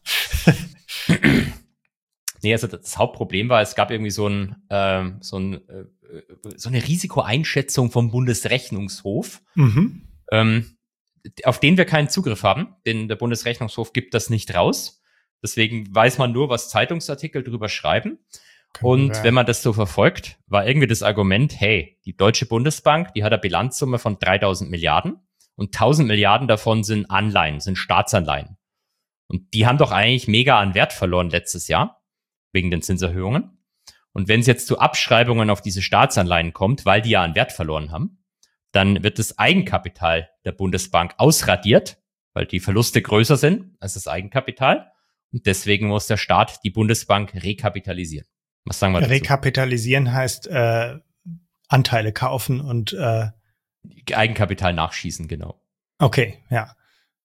Nee, also das Hauptproblem war, es gab irgendwie so ein, ähm, so ein, äh, so eine Risikoeinschätzung vom Bundesrechnungshof, mhm. ähm, auf den wir keinen Zugriff haben, denn der Bundesrechnungshof gibt das nicht raus. Deswegen weiß man nur, was Zeitungsartikel drüber schreiben. Können und wir. Wenn man das so verfolgt, war irgendwie das Argument, hey, die Deutsche Bundesbank, die hat eine Bilanzsumme von dreitausend Milliarden und tausend Milliarden davon sind Anleihen, sind Staatsanleihen. Und die haben doch eigentlich mega an Wert verloren letztes Jahr, wegen den Zinserhöhungen. Und wenn es jetzt zu Abschreibungen auf diese Staatsanleihen kommt, weil die ja an Wert verloren haben, dann wird das Eigenkapital der Bundesbank ausradiert, weil die Verluste größer sind als das Eigenkapital. Und deswegen muss der Staat die Bundesbank rekapitalisieren. Was sagen wir dazu? Rekapitalisieren heißt äh, Anteile kaufen und äh Eigenkapital nachschießen, genau. Okay, ja.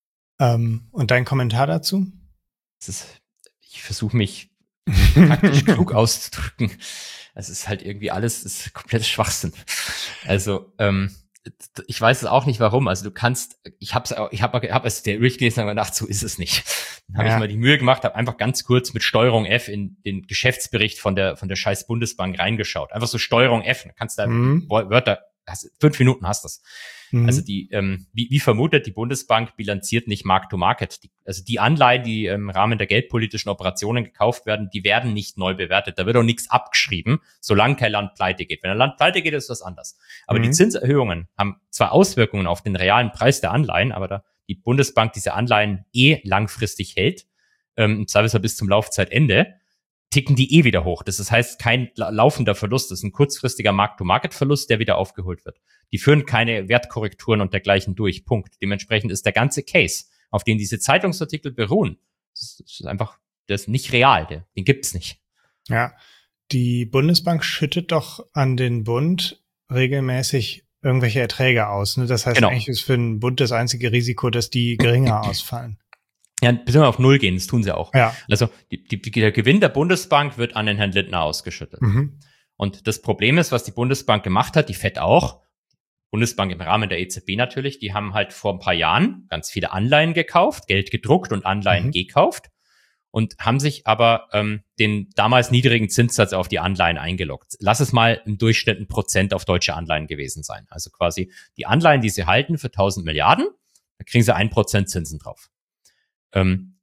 Ähm, und dein Kommentar dazu? Das ist, ich versuche mich taktisch klug auszudrücken. Es ist halt irgendwie alles, ist komplettes Schwachsinn. Also, ähm, ich weiß es auch nicht, warum. Also du kannst, ich hab's, ich hab, hab es der durchgelesen und gedacht, so ist es nicht. Dann habe ja. ich mal die Mühe gemacht, habe einfach ganz kurz mit Steuerung F in den Geschäftsbericht von der von der scheiß Bundesbank reingeschaut. Einfach so Steuerung F, dann kannst du da mhm. Wörter, hast, fünf Minuten hast das. Mhm. Also die, ähm, wie, wie vermutet, die Bundesbank bilanziert nicht Mark-to-Market. Die, also die Anleihen, die im Rahmen der geldpolitischen Operationen gekauft werden, die werden nicht neu bewertet. Da wird auch nichts abgeschrieben, solange kein Land pleite geht. Wenn ein Land pleite geht, ist das anders. Aber mhm. die Zinserhöhungen haben zwar Auswirkungen auf den realen Preis der Anleihen, aber da die Bundesbank diese Anleihen eh langfristig hält, ähm, im Zweifelsfall bis zum Laufzeitende, ticken die eh wieder hoch. Das heißt, kein laufender Verlust, das ist ein kurzfristiger Mark-to-Market-Verlust, der wieder aufgeholt wird. Die führen keine Wertkorrekturen und dergleichen durch, Punkt. Dementsprechend ist der ganze Case, auf den diese Zeitungsartikel beruhen, das ist einfach, das ist nicht real, der, den gibt's nicht. Ja, die Bundesbank schüttet doch an den Bund regelmäßig irgendwelche Erträge aus. Ne? Das heißt, genau. eigentlich ist für den Bund das einzige Risiko, dass die geringer ausfallen. Ja, beziehungsweise auf Null gehen, das tun sie auch. Ja. Also die, die, der Gewinn der Bundesbank wird an den Herrn Lindner ausgeschüttet. Mhm. Und das Problem ist, was die Bundesbank gemacht hat, die F E D auch, Bundesbank im Rahmen der E Z B natürlich, die haben halt vor ein paar Jahren ganz viele Anleihen gekauft, Geld gedruckt und Anleihen mhm. gekauft und haben sich aber ähm, den damals niedrigen Zinssatz auf die Anleihen eingeloggt. Lass es mal im Durchschnitt ein Prozent auf deutsche Anleihen gewesen sein. Also quasi die Anleihen, die sie halten für tausend Milliarden, da kriegen sie ein Prozent Zinsen drauf. Ähm,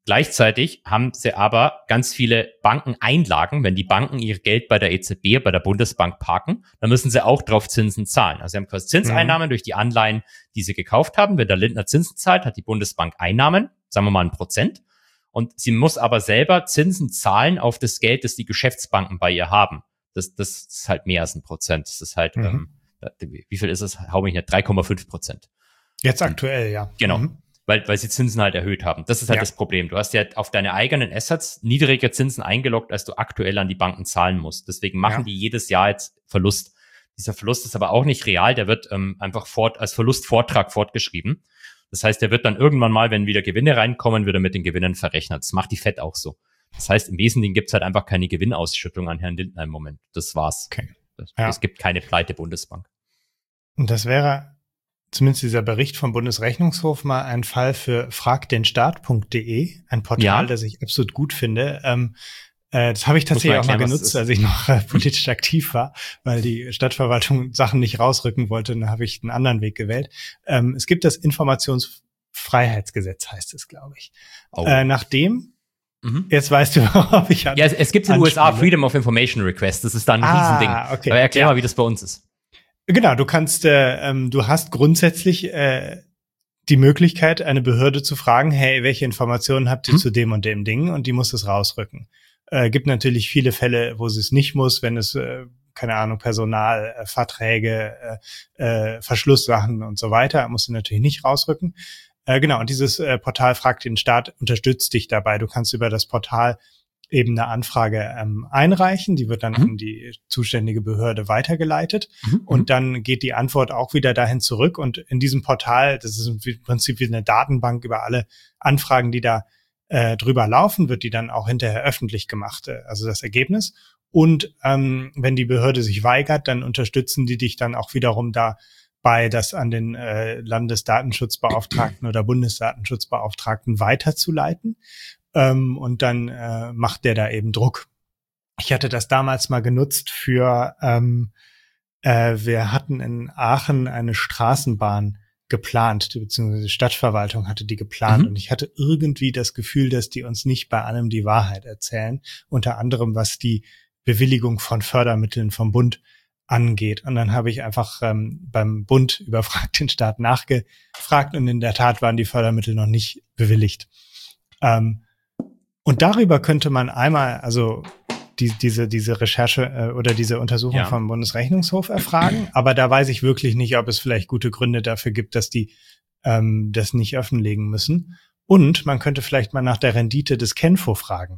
Gleichzeitig haben sie aber ganz viele Bankeneinlagen. Wenn die Banken ihr Geld bei der E Z B, bei der Bundesbank parken, dann müssen sie auch drauf Zinsen zahlen. Also sie haben quasi Zinseinnahmen mhm. durch die Anleihen, die sie gekauft haben. Wenn der Lindner Zinsen zahlt, hat die Bundesbank Einnahmen, sagen wir mal ein Prozent. Und sie muss aber selber Zinsen zahlen auf das Geld, das die Geschäftsbanken bei ihr haben. Das, das ist halt mehr als ein Prozent. Das ist halt, mhm. ähm, wie viel ist es? Hau mich nicht, drei Komma fünf Prozent. Jetzt aktuell, ja. Genau. Mhm. Weil, weil sie Zinsen halt erhöht haben. Das ist halt ja. das Problem. Du hast ja auf deine eigenen Assets niedriger Zinsen eingeloggt, als du aktuell an die Banken zahlen musst. Deswegen machen ja. die jedes Jahr jetzt Verlust. Dieser Verlust ist aber auch nicht real. Der wird ähm, einfach fort, als Verlustvortrag fortgeschrieben. Das heißt, der wird dann irgendwann mal, wenn wieder Gewinne reinkommen, wird er mit den Gewinnen verrechnet. Das macht die Fed auch so. Das heißt, im Wesentlichen gibt's halt einfach keine Gewinnausschüttung an Herrn Lindner im Moment. Das war's. Okay. Das, ja. Es gibt keine Pleite Bundesbank. Und das wäre zumindest dieser Bericht vom Bundesrechnungshof mal ein Fall für frag den staat punkt de, ein Portal, ja. das ich absolut gut finde. Ähm, äh, das habe ich tatsächlich erklären, auch mal genutzt, als ich noch äh, politisch aktiv war, weil die Stadtverwaltung Sachen nicht rausrücken wollte. Dann habe ich einen anderen Weg gewählt. Ähm, es gibt das Informationsfreiheitsgesetz, heißt es, glaube ich. Oh. Äh, nachdem Mhm. Jetzt weißt du, worauf ich an. Ja, es, es gibt in den U S A Freedom of Information Request. Das ist dann ein ah, Riesending. Okay. Aber erklär ja. mal, wie das bei uns ist. Genau, du kannst, äh, ähm, du hast grundsätzlich äh, die Möglichkeit, eine Behörde zu fragen, hey, welche Informationen habt ihr hm? zu dem und dem Ding? Und die muss es rausrücken. Äh, gibt natürlich viele Fälle, wo sie es nicht muss, wenn es, äh, keine Ahnung, Personal, äh, Verträge, äh, äh, Verschlusssachen und so weiter, muss sie natürlich nicht rausrücken. Äh, genau, und dieses äh, Portal Frag den Staat unterstützt dich dabei. Du kannst über das Portal eben eine Anfrage ähm, einreichen, die wird dann mhm. an die zuständige Behörde weitergeleitet mhm. und dann geht die Antwort auch wieder dahin zurück und in diesem Portal, das ist im Prinzip wie eine Datenbank über alle Anfragen, die da äh, drüber laufen, wird die dann auch hinterher öffentlich gemacht, äh, also das Ergebnis. Und ähm, wenn die Behörde sich weigert, dann unterstützen die dich dann auch wiederum dabei, das an den äh, Landesdatenschutzbeauftragten oder Bundesdatenschutzbeauftragten weiterzuleiten. Ähm, und dann äh, macht der da eben Druck. Ich hatte das damals mal genutzt für, ähm, äh, wir hatten in Aachen eine Straßenbahn geplant, beziehungsweise die Stadtverwaltung hatte die geplant mhm. und ich hatte irgendwie das Gefühl, dass die uns nicht bei allem die Wahrheit erzählen, unter anderem was die Bewilligung von Fördermitteln vom Bund angeht. Und dann habe ich einfach ähm, beim Bund über Frag den Staat nachgefragt und in der Tat waren die Fördermittel noch nicht bewilligt. Ähm, Und darüber könnte man einmal, also die, diese diese Recherche äh, oder diese Untersuchung ja. vom Bundesrechnungshof erfragen, aber da weiß ich wirklich nicht, ob es vielleicht gute Gründe dafür gibt, dass die ähm, das nicht offenlegen müssen. Und man könnte vielleicht mal nach der Rendite des Kenfo fragen.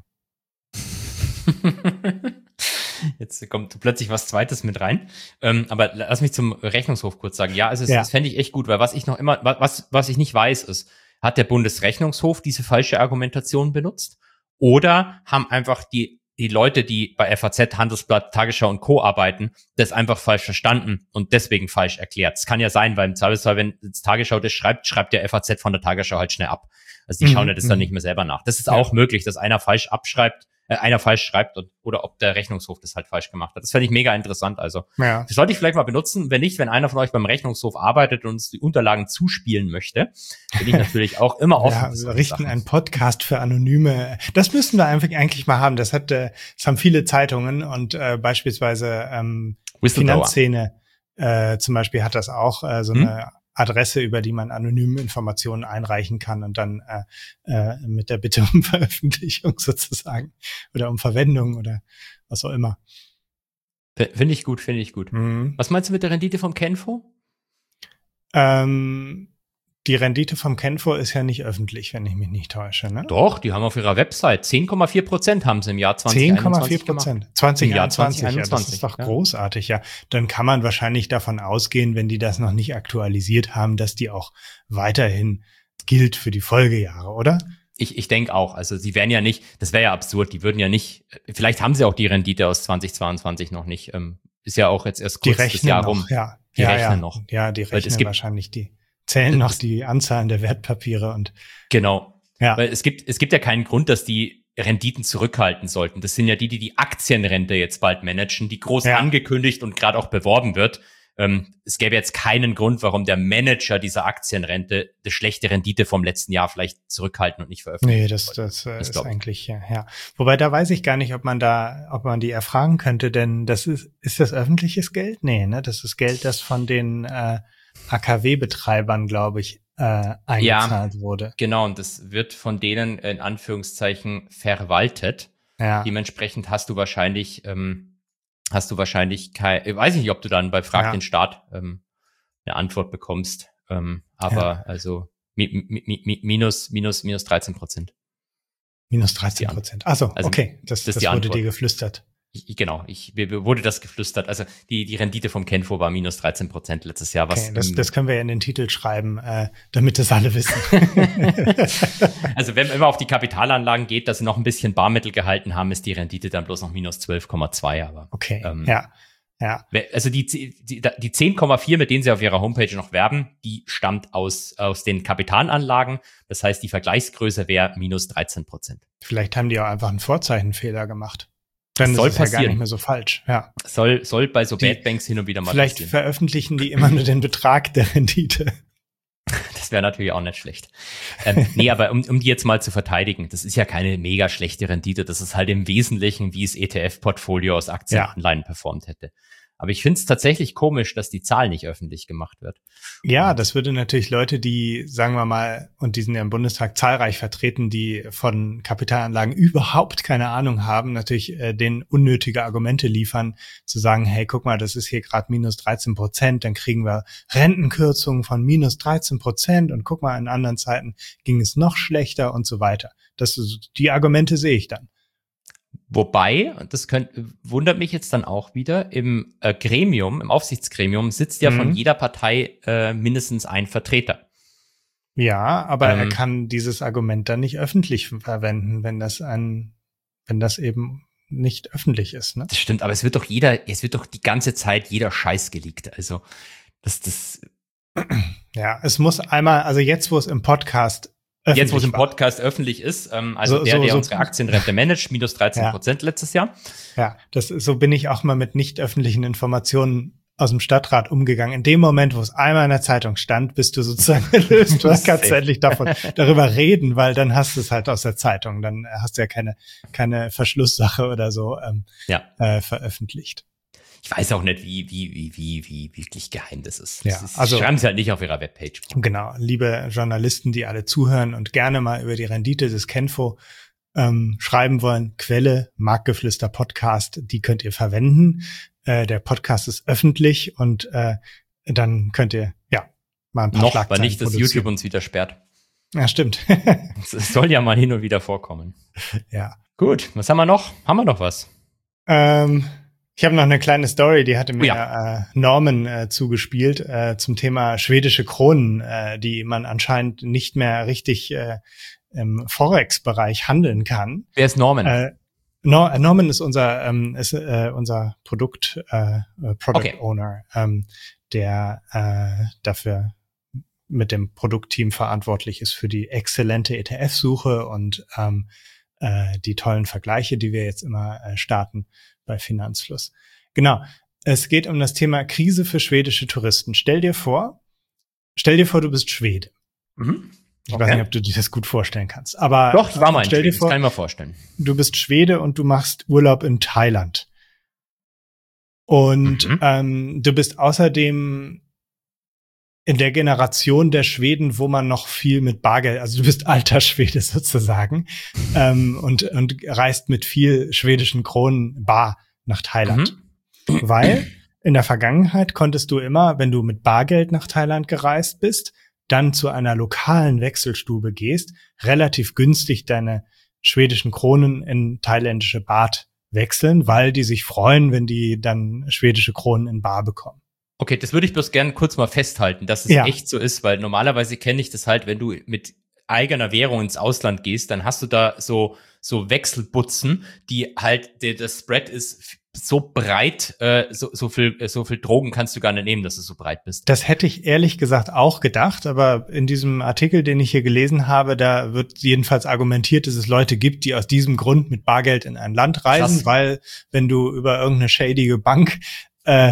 Jetzt kommt plötzlich was Zweites mit rein. Ähm, aber lass mich zum Rechnungshof kurz sagen. Ja, also es, ja. das fände ich echt gut, weil was ich noch immer, was was ich nicht weiß, ist, hat der Bundesrechnungshof diese falsche Argumentation benutzt? Oder haben einfach die die Leute, die bei F A Z, Handelsblatt, Tagesschau und Co. arbeiten, das einfach falsch verstanden und deswegen falsch erklärt. Es kann ja sein, weil im Zweifelsfall, wenn das Tagesschau das schreibt, schreibt der F A Z von der Tagesschau halt schnell ab. Also die mhm. schauen ja das dann nicht mehr selber nach. Das ist ja. auch möglich, dass einer falsch abschreibt, äh, einer falsch schreibt und, oder ob der Rechnungshof das halt falsch gemacht hat. Das fände ich mega interessant. Also ja. das sollte ich vielleicht mal benutzen. Wenn nicht, wenn einer von euch beim Rechnungshof arbeitet und uns die Unterlagen zuspielen möchte, bin ich natürlich auch immer offen. Ja, wir richten Sachen. Einen Podcast für Anonyme. Das müssten wir einfach eigentlich mal haben. Das hat, äh, das haben viele Zeitungen und äh, beispielsweise ähm, Finanzszene äh, zum Beispiel hat das auch äh, so hm? eine Adresse, über die man anonym Informationen einreichen kann und dann äh, äh, mit der Bitte um Veröffentlichung sozusagen oder um Verwendung oder was auch immer. Finde ich gut, finde ich gut. Mhm. Was meinst du mit der Rendite vom Kenfo? Ähm, die Rendite vom Kenfo ist ja nicht öffentlich, wenn ich mich nicht täusche, ne? Doch, die haben auf ihrer Website zehn Komma vier Prozent haben sie im Jahr zwanzig einundzwanzig zehn Komma vier Prozent. zwanzig einundzwanzig, ja, das ist doch ja. großartig, ja. Dann kann man wahrscheinlich davon ausgehen, wenn die das noch nicht aktualisiert haben, dass die auch weiterhin gilt für die Folgejahre, oder? Ich, ich denke auch. Also sie wären ja nicht, das wäre ja absurd, die würden ja nicht, vielleicht haben sie auch die Rendite aus zwanzig zweiundzwanzig noch nicht. Ähm, ist ja auch jetzt erst kurz das Jahr noch, rum. Ja. Die ja, rechnen ja. noch. Ja, die rechnen es gibt, wahrscheinlich die. Zählen noch die Anzahlen der Wertpapiere und genau. Ja. Weil es gibt es gibt ja keinen Grund, dass die Renditen zurückhalten sollten. Das sind ja die, die die Aktienrente jetzt bald managen, die groß ja. angekündigt und gerade auch beworben wird. ähm, es gäbe jetzt keinen Grund, warum der Manager dieser Aktienrente die schlechte Rendite vom letzten Jahr vielleicht zurückhalten und nicht veröffentlichen. Nee, das, das, das ist eigentlich, ja, ja. Wobei, da weiß ich gar nicht, ob man da, ob man die erfragen könnte, denn das ist, ist das öffentliches Geld? Nee, ne? Das ist Geld, das von den äh, A K W-Betreibern, glaube ich, äh, eingezahlt ja, wurde. Genau, und das wird von denen in Anführungszeichen verwaltet. Ja. Dementsprechend hast du wahrscheinlich, ähm, hast du wahrscheinlich kein, ich weiß nicht, ob du dann bei Frag ja. den Staat ähm, eine Antwort bekommst, ähm, aber ja. also mi, mi, mi, minus, minus, minus dreizehn Prozent. Minus dreizehn Prozent. Achso, also, okay, das, das, das wurde Antwort. dir geflüstert. Ich, genau, ich, mir wurde das geflüstert. Also die die Rendite vom Kenfo war minus dreizehn Prozent letztes Jahr. Was okay, das, das können wir ja in den Titel schreiben, äh, damit das alle wissen. Also wenn man immer auf die Kapitalanlagen geht, dass sie noch ein bisschen Barmittel gehalten haben, ist die Rendite dann bloß noch minus zwölf Komma zwei. Aber okay, ähm, ja, ja. Also die die, die zehn Komma vier, mit denen sie auf ihrer Homepage noch werben, die stammt aus aus den Kapitalanlagen. Das heißt, die Vergleichsgröße wäre minus dreizehn Prozent. Vielleicht haben die auch einfach einen Vorzeichenfehler gemacht. Dann soll ist es passieren. ja gar nicht mehr so falsch. Ja. Soll, soll bei so die, Bad Banks hin und wieder mal vielleicht passieren. Vielleicht veröffentlichen die immer nur den Betrag der Rendite. Das wäre natürlich auch nicht schlecht. Ähm, nee, aber um, um die jetzt mal zu verteidigen, das ist ja keine mega schlechte Rendite. Das ist halt im Wesentlichen, wie es E T F-Portfolio aus Aktienanleihen ja. performt hätte. Aber ich finde es tatsächlich komisch, dass die Zahl nicht öffentlich gemacht wird. Ja, das würde natürlich Leute, die, sagen wir mal, und die sind ja im Bundestag zahlreich vertreten, die von Kapitalanlagen überhaupt keine Ahnung haben, natürlich äh, denen unnötige Argumente liefern, zu sagen, hey, guck mal, das ist hier gerade minus dreizehn Prozent, dann kriegen wir Rentenkürzungen von minus dreizehn Prozent und guck mal, in anderen Zeiten ging es noch schlechter und so weiter. Das, die Argumente sehe ich dann. Wobei, das könnt, wundert mich jetzt dann auch wieder, im äh, Gremium, im Aufsichtsgremium sitzt ja mhm. von jeder Partei äh, mindestens ein Vertreter. Ja, aber ähm, er kann dieses Argument dann nicht öffentlich verwenden, wenn das ein, wenn das eben nicht öffentlich ist, ne? Das stimmt, aber es wird doch jeder, es wird doch die ganze Zeit jeder Scheiß geleakt. Also, das, das. Ja, es muss einmal, also jetzt, wo es im Podcast Jetzt, wo es im Podcast war. öffentlich ist, ähm, also so, der, der so, unsere Aktienrente managt, minus dreizehn Prozent ja. letztes Jahr. Ja, das so bin ich auch mal mit nicht öffentlichen Informationen aus dem Stadtrat umgegangen. In dem Moment, wo es einmal in der Zeitung stand, bist du sozusagen gelöst. Du kannst endlich davon darüber reden, weil dann hast du es halt aus der Zeitung. Dann hast du ja keine keine Verschlusssache oder so ähm, ja. äh, veröffentlicht. Ich weiß auch nicht, wie, wie, wie, wie, wie wirklich geheim das ist. Ja, das ist also schreiben sie halt nicht auf ihrer Webpage. Genau, liebe Journalisten, die alle zuhören und gerne mal über die Rendite des Kenfo ähm, schreiben wollen, Quelle, Marktgeflüster Podcast, die könnt ihr verwenden. Äh, der Podcast ist öffentlich und äh, dann könnt ihr, ja, mal ein paar Noch, Schlagzeilen weil nicht, dass YouTube uns wieder sperrt. Ja, stimmt. Es soll ja mal hin und wieder vorkommen. Ja. Gut, was haben wir noch? Haben wir noch was? Ähm, Ich habe noch eine kleine Story, die hatte mir ja. äh, Norman äh, zugespielt äh, zum Thema schwedische Kronen, äh, die man anscheinend nicht mehr richtig äh, im Forex-Bereich handeln kann. Wer ist Norman? Äh, Nor- Norman ist unser ähm, ist äh, unser Produkt äh, Product okay. Owner, ähm, der äh, dafür mit dem Produktteam verantwortlich ist für die exzellente E T F-Suche und ähm, äh, die tollen Vergleiche, die wir jetzt immer äh, starten bei Finanzfluss. Genau. Es geht um das Thema Krise für schwedische Touristen. Stell dir vor, stell dir vor, du bist Schwede. Mhm. Ich okay. weiß nicht, ob du dir das gut vorstellen kannst. Aber doch, ich war mal in stell Schweden, dir vor, das kann ich mir vorstellen. Du bist Schwede und du machst Urlaub in Thailand. Und mhm. ähm, du bist außerdem in der Generation der Schweden, wo man noch viel mit Bargeld, also du bist alter Schwede sozusagen, ähm, und, und reist mit viel schwedischen Kronen bar nach Thailand. Mhm. Weil in der Vergangenheit konntest du immer, wenn du mit Bargeld nach Thailand gereist bist, dann zu einer lokalen Wechselstube gehst, relativ günstig deine schwedischen Kronen in thailändische Baht wechseln, weil die sich freuen, wenn die dann schwedische Kronen in Bar bekommen. Okay, das würde ich bloß gerne kurz mal festhalten, dass es ja. echt so ist, weil normalerweise kenne ich das halt, wenn du mit eigener Währung ins Ausland gehst, dann hast du da so so Wechselbutzen, die halt, der, das Spread ist so breit, äh, so, so viel so viel Drogen kannst du gar nicht nehmen, dass du so breit bist. Das hätte ich ehrlich gesagt auch gedacht, aber in diesem Artikel, den ich hier gelesen habe, da wird jedenfalls argumentiert, dass es Leute gibt, die aus diesem Grund mit Bargeld in ein Land reisen, Krass. Weil wenn du über irgendeine shadige Bank äh,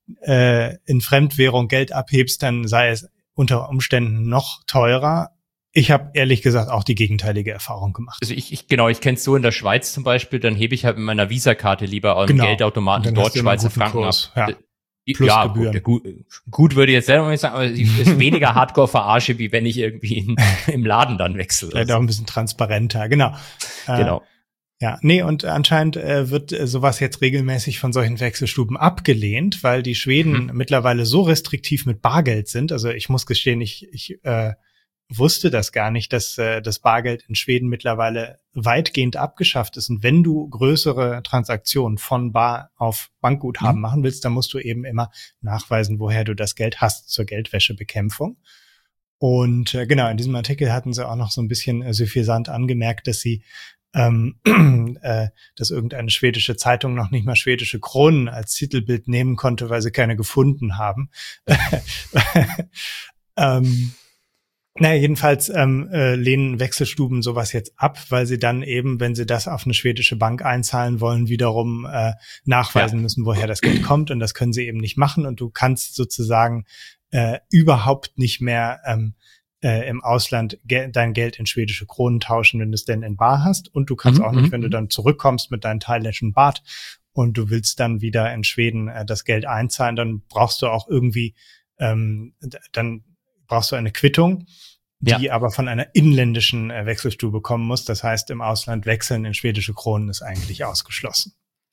äh, in Fremdwährung Geld abhebst, dann sei es unter Umständen noch teurer. Ich habe ehrlich gesagt auch die gegenteilige Erfahrung gemacht. Also ich, ich genau, ich kenne es so in der Schweiz zum Beispiel, dann hebe ich halt mit meiner Visa-Karte lieber an Genau. Geldautomaten dort Schweizer Franken Kurs. ab. Ja. Plus ja, gut, gut, gut würde ich jetzt selber nicht sagen, aber es ist weniger Hardcore-Verarsche, wie wenn ich irgendwie in, im Laden dann wechsle. Vielleicht auch ein bisschen transparenter, genau. Genau. Äh, ja, nee, und anscheinend äh, wird äh, sowas jetzt regelmäßig von solchen Wechselstuben abgelehnt, weil die Schweden mhm. mittlerweile so restriktiv mit Bargeld sind. Also ich muss gestehen, ich, ich äh, wusste das gar nicht, dass äh, das Bargeld in Schweden mittlerweile weitgehend abgeschafft ist. Und wenn du größere Transaktionen von Bar auf Bankguthaben mhm. machen willst, dann musst du eben immer nachweisen, woher du das Geld hast zur Geldwäschebekämpfung. Und äh, genau, in diesem Artikel hatten sie auch noch so ein bisschen äh, suffisant angemerkt, dass sie ähm, äh, dass irgendeine schwedische Zeitung noch nicht mal schwedische Kronen als Titelbild nehmen konnte, weil sie keine gefunden haben. ähm, Naja, jedenfalls ähm, äh, lehnen Wechselstuben sowas jetzt ab, weil sie dann eben, wenn sie das auf eine schwedische Bank einzahlen wollen, wiederum äh, nachweisen ja. müssen, woher das Geld kommt. Und das können sie eben nicht machen. Und du kannst sozusagen äh, überhaupt nicht mehr ähm, äh, im Ausland ge- dein Geld in schwedische Kronen tauschen, wenn du es denn in Bar hast. Und du kannst mhm, auch nicht, wenn du dann zurückkommst mit deinem thailändischen Baht und du willst dann wieder in Schweden äh, das Geld einzahlen, dann brauchst du auch irgendwie, ähm, dann brauchst du eine Quittung, die ja. aber von einer inländischen äh, Wechselstube kommen muss. Das heißt, im Ausland wechseln in schwedische Kronen ist eigentlich ausgeschlossen.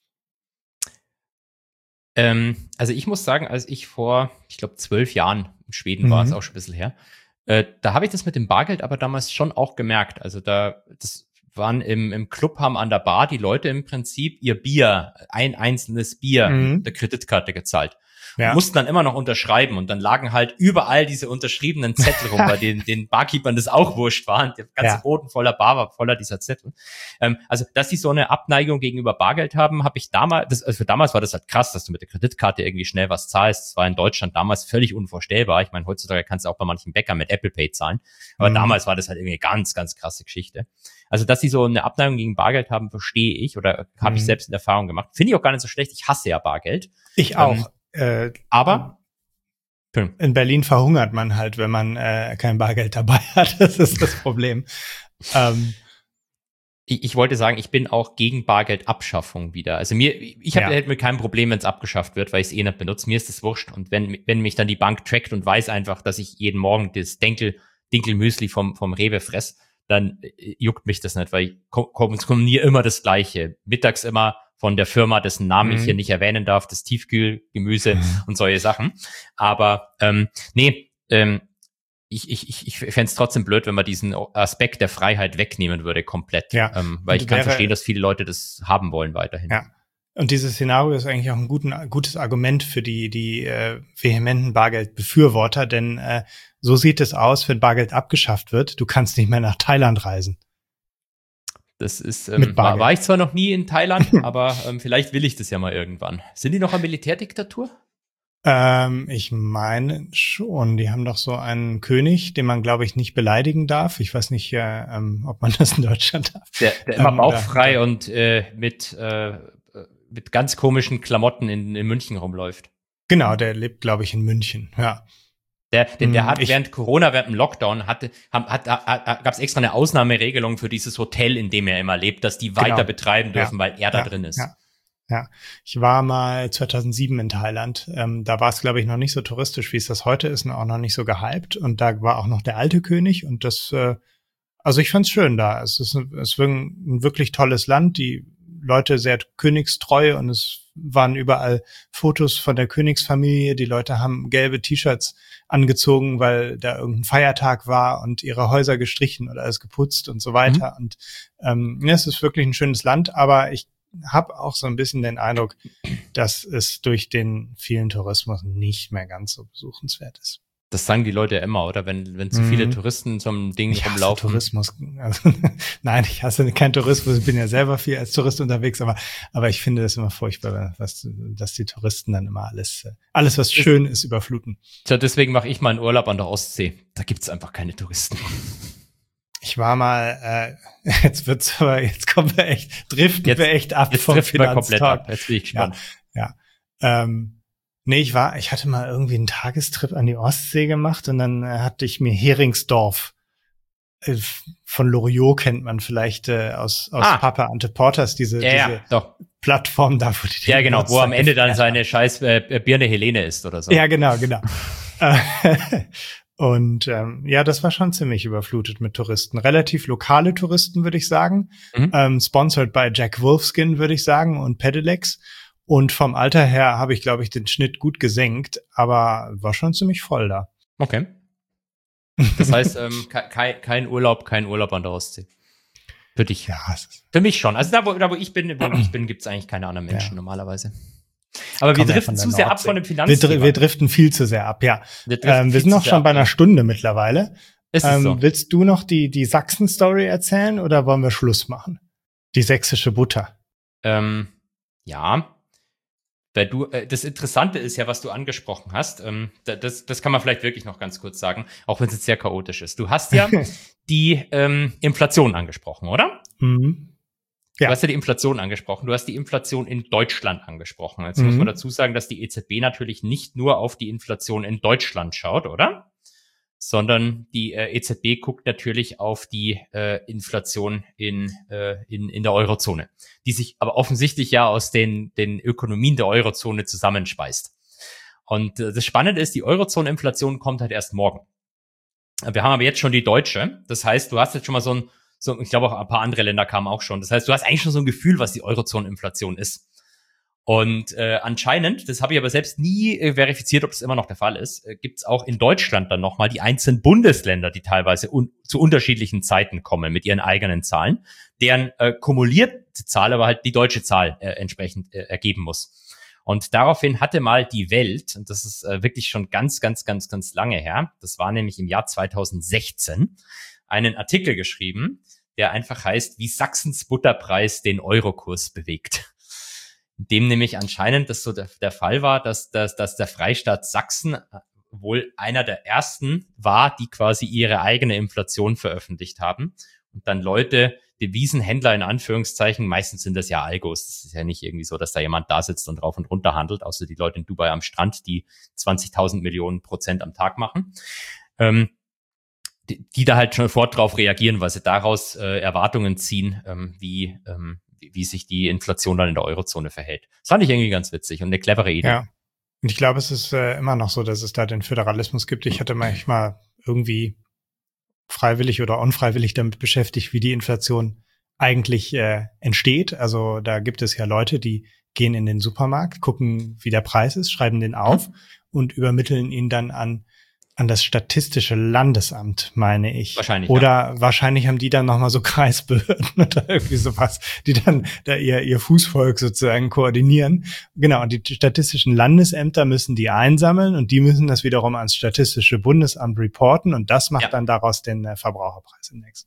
Ähm, also ich muss sagen, als ich vor, ich glaube, zwölf Jahren in Schweden mhm. war, ist auch schon ein bisschen her, äh, da habe ich das mit dem Bargeld aber damals schon auch gemerkt. Also da, das waren im, im Club, haben an der Bar die Leute im Prinzip ihr Bier, ein einzelnes Bier mhm. der Kreditkarte gezahlt. Ja. Mussten dann immer noch unterschreiben und dann lagen halt überall diese unterschriebenen Zettel rum, bei denen den Barkeepern das auch wurscht war und der ganze ja. Boden voller Bar war voller dieser Zettel. Ähm, also, dass sie so eine Abneigung gegenüber Bargeld haben, habe ich damals, das, also für damals war das halt krass, dass du mit der Kreditkarte irgendwie schnell was zahlst. Das war in Deutschland damals völlig unvorstellbar. Ich meine, heutzutage kannst du auch bei manchen Bäckern mit Apple Pay zahlen, aber mhm. damals war das halt irgendwie eine ganz, ganz krasse Geschichte. Also, dass sie so eine Abneigung gegen Bargeld haben, verstehe ich oder habe mhm. ich selbst in Erfahrung gemacht. Finde ich auch gar nicht so schlecht. Ich hasse ja Bargeld. Ich auch. Ähm, Äh, aber in Berlin verhungert man halt, wenn man äh, kein Bargeld dabei hat. Das ist das Problem. ähm, ich, ich wollte sagen, ich bin auch gegen Bargeldabschaffung wieder. Also mir, ich habe ja. hätte mir kein Problem, wenn es abgeschafft wird, weil ich es eh nicht benutze. Mir ist das wurscht. Und wenn wenn mich dann die Bank trackt und weiß einfach, dass ich jeden Morgen das Denkel Dinkelmüsli vom vom Rewe fress, dann äh, juckt mich das nicht, weil ich konsumiere immer das Gleiche. Mittags immer von der Firma, dessen Namen mhm. ich hier nicht erwähnen darf, das Tiefkühlgemüse mhm. und solche Sachen. Aber ähm, nee, ähm, ich, ich, ich, ich fände es trotzdem blöd, wenn man diesen Aspekt der Freiheit wegnehmen würde, komplett. Ja. Ähm, weil ich kann wäre, verstehen, dass viele Leute das haben wollen weiterhin. Ja. Und dieses Szenario ist eigentlich auch ein guten, gutes Argument für die, die äh, vehementen Bargeldbefürworter, denn äh, so sieht es aus, wenn Bargeld abgeschafft wird. Du kannst nicht mehr nach Thailand reisen. Das ist, ähm, war, war ich zwar noch nie in Thailand, aber ähm, vielleicht will ich das ja mal irgendwann. Sind die noch eine Militärdiktatur? Ähm, ich meine schon. Die haben doch so einen König, den man, glaube ich, nicht beleidigen darf. Ich weiß nicht, äh, ähm, ob man das in Deutschland darf. Der, der immer ähm, bauchfrei da, und äh, mit, äh, mit ganz komischen Klamotten in, in München rumläuft. Genau, der lebt, glaube ich, in München, ja. Der, der, der hat ich, während Corona, während dem Lockdown, hatte, hat, hat, hat, gab es extra eine Ausnahmeregelung für dieses Hotel, in dem er immer lebt, dass die weiter genau. betreiben dürfen, ja. weil er da ja. drin ist. Ja. ja, ich war mal zweitausendsieben in Thailand. Ähm, da war es, glaube ich, noch nicht so touristisch, wie es das heute ist, und auch noch nicht so gehypt. Und da war auch noch der alte König. Und das, äh, also ich fand's schön da. Es ist, ein, es ist ein wirklich tolles Land. Die Leute sehr königstreu und es waren überall Fotos von der Königsfamilie. Die Leute haben gelbe T-Shirts angezogen, weil da irgendein Feiertag war, und ihre Häuser gestrichen oder alles geputzt und so weiter. Mhm. Und ähm, ja, es ist wirklich ein schönes Land, aber ich habe auch so ein bisschen den Eindruck, dass es durch den vielen Tourismus nicht mehr ganz so besuchenswert ist. Das sagen die Leute ja immer, oder? Wenn wenn zu mhm. viele Touristen zum Ding ich rumlaufen. Tourismus. Also, nein, ich hasse keinen Tourismus. Ich bin ja selber viel als Tourist unterwegs, aber aber ich finde das immer furchtbar, was, dass die Touristen dann immer alles alles was schön ist überfluten. Tja, deswegen mache ich mal einen Urlaub an der Ostsee. Da gibt's einfach keine Touristen. Ich war mal, äh, jetzt wird's aber, jetzt kommen wir echt, driften jetzt, wir echt ab jetzt vom driften wir komplett ab. Jetzt bin ich gespannt. Ja, ja. Ähm, Nee, ich war, ich hatte mal irgendwie einen Tagestrip an die Ostsee gemacht und dann äh, hatte ich mir Heringsdorf äh, von Loriot kennt man vielleicht äh, aus aus Ah. Papa Ante Porters, diese, Ja, ja, diese doch. Plattform da, wo die Ja, den genau, wo am Geburtstag Ende dann gefeiert seine scheiß äh, Birne Helene ist oder so. Ja, genau, genau. Äh, Und ähm, ja, das war schon ziemlich überflutet mit Touristen. Relativ lokale Touristen, würde ich sagen. Mhm. Ähm, sponsored by Jack Wolfskin, würde ich sagen, und Pedelecs. Und vom Alter her habe ich, glaube ich, den Schnitt gut gesenkt, aber war schon ziemlich voll da. Okay. Das heißt, ähm, kein, kein Urlaub, kein Urlaub an der Ostsee. Für dich. Ja. Für mich schon. Also da, wo, da, wo ich bin, wo ich bin, gibt's eigentlich keine anderen Menschen Ja. normalerweise. Aber wir driften zu sehr ab von dem Wir, Finanzthema. dr- wir driften viel zu sehr ab, ja. Wir, driften Ähm, wir viel sind zu noch sehr schon ab, bei einer ja. Stunde mittlerweile. Ist es Ähm, so? Willst du noch die, die Sachsen-Story erzählen oder wollen wir Schluss machen? Die sächsische Butter. Ähm, ja. Weil du, äh, das Interessante ist ja, was du angesprochen hast. Ähm, da- das, das kann man vielleicht wirklich noch ganz kurz sagen, auch wenn es jetzt sehr chaotisch ist. Du hast ja die ähm, Inflation angesprochen, oder? Mhm. Ja. Du hast ja die Inflation angesprochen. Du hast die Inflation in Deutschland angesprochen. Jetzt Mhm. muss man dazu sagen, dass die E Z B natürlich nicht nur auf die Inflation in Deutschland schaut, oder? Sondern die äh, E Z B guckt natürlich auf die äh, Inflation in, äh, in, in der Eurozone, die sich aber offensichtlich ja aus den, den Ökonomien der Eurozone zusammenspeist. Und äh, das Spannende ist, die Eurozone-Inflation kommt halt erst morgen. Wir haben aber jetzt schon die deutsche. Das heißt, du hast jetzt schon mal so ein, so, ich glaube auch ein paar andere Länder kamen auch schon. Das heißt, du hast eigentlich schon so ein Gefühl, was die Eurozone-Inflation ist. Und äh, anscheinend, das habe ich aber selbst nie äh, verifiziert, ob das immer noch der Fall ist, äh, gibt es auch in Deutschland dann nochmal die einzelnen Bundesländer, die teilweise un- zu unterschiedlichen Zeiten kommen mit ihren eigenen Zahlen, deren äh, kumulierte Zahl aber halt die deutsche Zahl äh, entsprechend äh, ergeben muss. Und daraufhin hatte mal die Welt, und das ist äh, wirklich schon ganz, ganz, ganz, ganz lange her, das war nämlich im Jahr zweitausendsechzehn, einen Artikel geschrieben, der einfach heißt, wie Sachsens Butterpreis den Eurokurs bewegt. In dem nämlich anscheinend das so der, der Fall war, dass, dass, dass der Freistaat Sachsen wohl einer der ersten war, die quasi ihre eigene Inflation veröffentlicht haben. Und dann Leute, Devisenhändler in Anführungszeichen, meistens sind das ja Algos, das ist ja nicht irgendwie so, dass da jemand da sitzt und rauf und runter handelt, außer die Leute in Dubai am Strand, die zwanzigtausend Millionen Prozent am Tag machen. Ähm, Die, die da halt schon sofort drauf reagieren, weil sie daraus äh, Erwartungen ziehen, ähm, wie, ähm, wie, wie sich die Inflation dann in der Eurozone verhält. Das fand ich irgendwie ganz witzig und eine clevere Idee. Ja. Und ich glaube, es ist äh, immer noch so, dass es da den Föderalismus gibt. Ich hatte manchmal irgendwie freiwillig oder unfreiwillig damit beschäftigt, wie die Inflation eigentlich äh, entsteht. Also da gibt es ja Leute, die gehen in den Supermarkt, gucken, wie der Preis ist, schreiben den auf mhm. und übermitteln ihn dann an an das Statistische Landesamt, meine ich. Wahrscheinlich. Oder ja. wahrscheinlich haben die dann nochmal so Kreisbehörden oder irgendwie sowas, die dann da ihr, ihr Fußvolk sozusagen koordinieren. Genau, und die statistischen Landesämter müssen die einsammeln und die müssen das wiederum ans Statistische Bundesamt reporten und das macht ja. dann daraus den äh, Verbraucherpreisindex.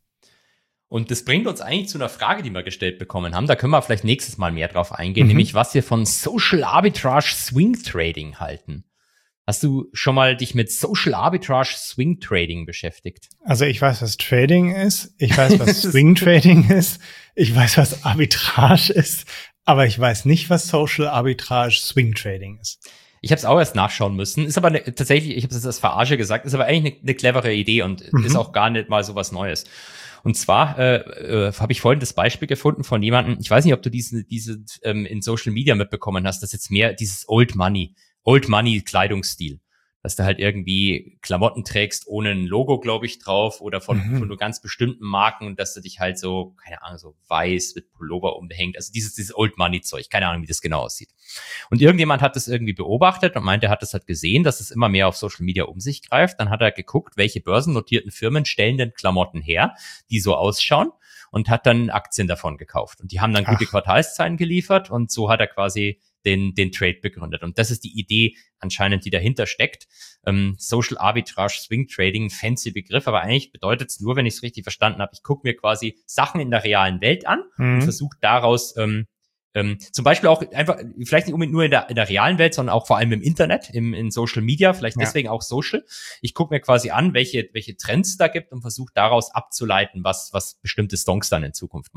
Und das bringt uns eigentlich zu einer Frage, die wir gestellt bekommen haben. Da können wir vielleicht nächstes Mal mehr drauf eingehen, mhm. nämlich was wir von Social Arbitrage Swing Trading halten. Hast du schon mal dich mit Social Arbitrage Swing Trading beschäftigt? Also ich weiß, was Trading ist. Ich weiß, was Swing Trading ist. Ich weiß, was Arbitrage ist. Aber ich weiß nicht, was Social Arbitrage Swing Trading ist. Ich habe es auch erst nachschauen müssen. Ist aber ne, tatsächlich, ich habe es jetzt als Verarsche gesagt, ist aber eigentlich eine ne clevere Idee und mhm. ist auch gar nicht mal so was Neues. Und zwar äh, äh, habe ich vorhin das Beispiel gefunden von jemandem, ich weiß nicht, ob du diese, diese ähm, in Social Media mitbekommen hast, dass jetzt mehr dieses Old Money Old Money Kleidungsstil, dass du halt irgendwie Klamotten trägst ohne ein Logo, glaube ich, drauf oder von, mhm. von nur ganz bestimmten Marken und dass du dich halt so, keine Ahnung, so weiß mit Pullover umhängt. Also dieses, dieses Old Money Zeug, keine Ahnung, wie das genau aussieht. Und irgendjemand hat das irgendwie beobachtet und meinte, er hat das halt gesehen, dass es immer mehr auf Social Media um sich greift. Dann hat er geguckt, welche börsennotierten Firmen stellen denn Klamotten her, die so ausschauen und hat dann Aktien davon gekauft. Und die haben dann gute Ach. Quartalszahlen geliefert und so hat er quasi den, den Trade begründet. Und das ist die Idee anscheinend, die dahinter steckt. Ähm, Social Arbitrage Swing Trading, fancy Begriff, aber eigentlich bedeutet es nur, wenn ich es richtig verstanden habe, ich gucke mir quasi Sachen in der realen Welt an mhm. und versuche daraus ähm, ähm, zum Beispiel auch einfach, vielleicht nicht unbedingt nur in der, in der realen Welt, sondern auch vor allem im Internet, im, in Social Media, vielleicht ja. deswegen auch Social. Ich gucke mir quasi an, welche, welche Trends da gibt und versuche daraus abzuleiten, was, was bestimmte Stonks dann in Zukunft machen.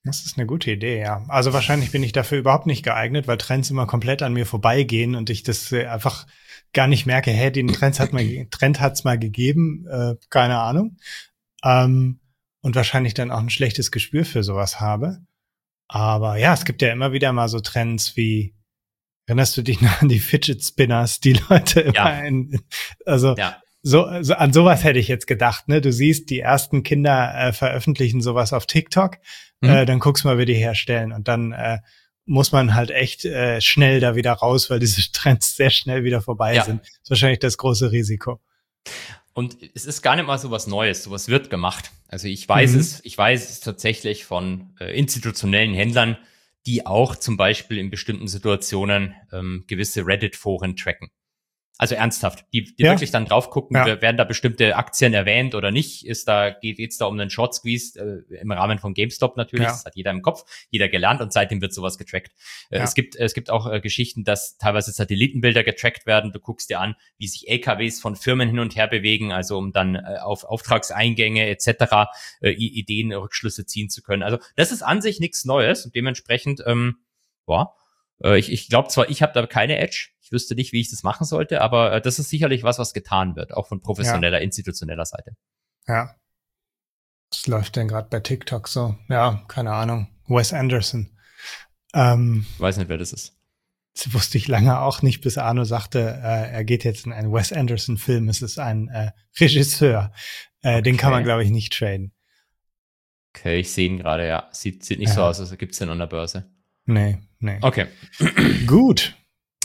Das ist eine gute Idee, ja. Also wahrscheinlich bin ich dafür überhaupt nicht geeignet, weil Trends immer komplett an mir vorbeigehen und ich das äh, einfach gar nicht merke, hey, den Trend hat mal, Trend hat's mal gegeben, äh, keine Ahnung. Ähm, und wahrscheinlich dann auch ein schlechtes Gespür für sowas habe. Aber ja, es gibt ja immer wieder mal so Trends wie, erinnerst du dich noch an die Fidget Spinners, die Leute immer Ja. in, also Ja. so, so an sowas hätte ich jetzt gedacht, ne? Du siehst, die ersten Kinder äh, veröffentlichen sowas auf TikTok, Mhm. äh, dann guckst mal, wie die herstellen und dann äh, muss man halt echt äh, schnell da wieder raus, weil diese Trends sehr schnell wieder vorbei Ja. sind. Das ist wahrscheinlich das große Risiko. Und es ist gar nicht mal so was Neues, sowas wird gemacht. Also ich weiß Mhm. es, ich weiß es tatsächlich von äh, institutionellen Händlern, die auch zum Beispiel in bestimmten Situationen ähm, gewisse Reddit-Foren tracken. Also ernsthaft, die, die Ja. wirklich dann drauf gucken, Ja. werden da bestimmte Aktien erwähnt oder nicht? Ist da, geht es da um einen Short Squeeze äh, im Rahmen von GameStop natürlich? Ja. Das hat jeder im Kopf, jeder gelernt und seitdem wird sowas getrackt. Äh, Ja. Es gibt, es gibt auch äh, Geschichten, dass teilweise Satellitenbilder getrackt werden. Du guckst dir an, wie sich L K Ws von Firmen hin und her bewegen, also um dann äh, auf Auftragseingänge et cetera äh, I- Ideen, Rückschlüsse ziehen zu können. Also das ist an sich nichts Neues und dementsprechend, ähm, boah, äh, ich, ich glaube zwar, ich habe da keine Edge. Ich wüsste nicht, wie ich das machen sollte, aber äh, das ist sicherlich was, was getan wird, auch von professioneller, institutioneller Seite. Ja. Was läuft denn gerade bei TikTok so? Ja, keine Ahnung. Wes Anderson. Ähm, Ich weiß nicht, wer das ist. Das wusste ich lange auch nicht, bis Arno sagte, äh, er geht jetzt in einen Wes Anderson-Film. Es ist ein äh, Regisseur. Äh, Den kann man, Okay. glaube ich, nicht traden. Okay, ich sehe ihn gerade, ja. Sieht, sieht nicht Ja. so aus, als gibt's den an der Börse. Nee, nee. Okay. Gut.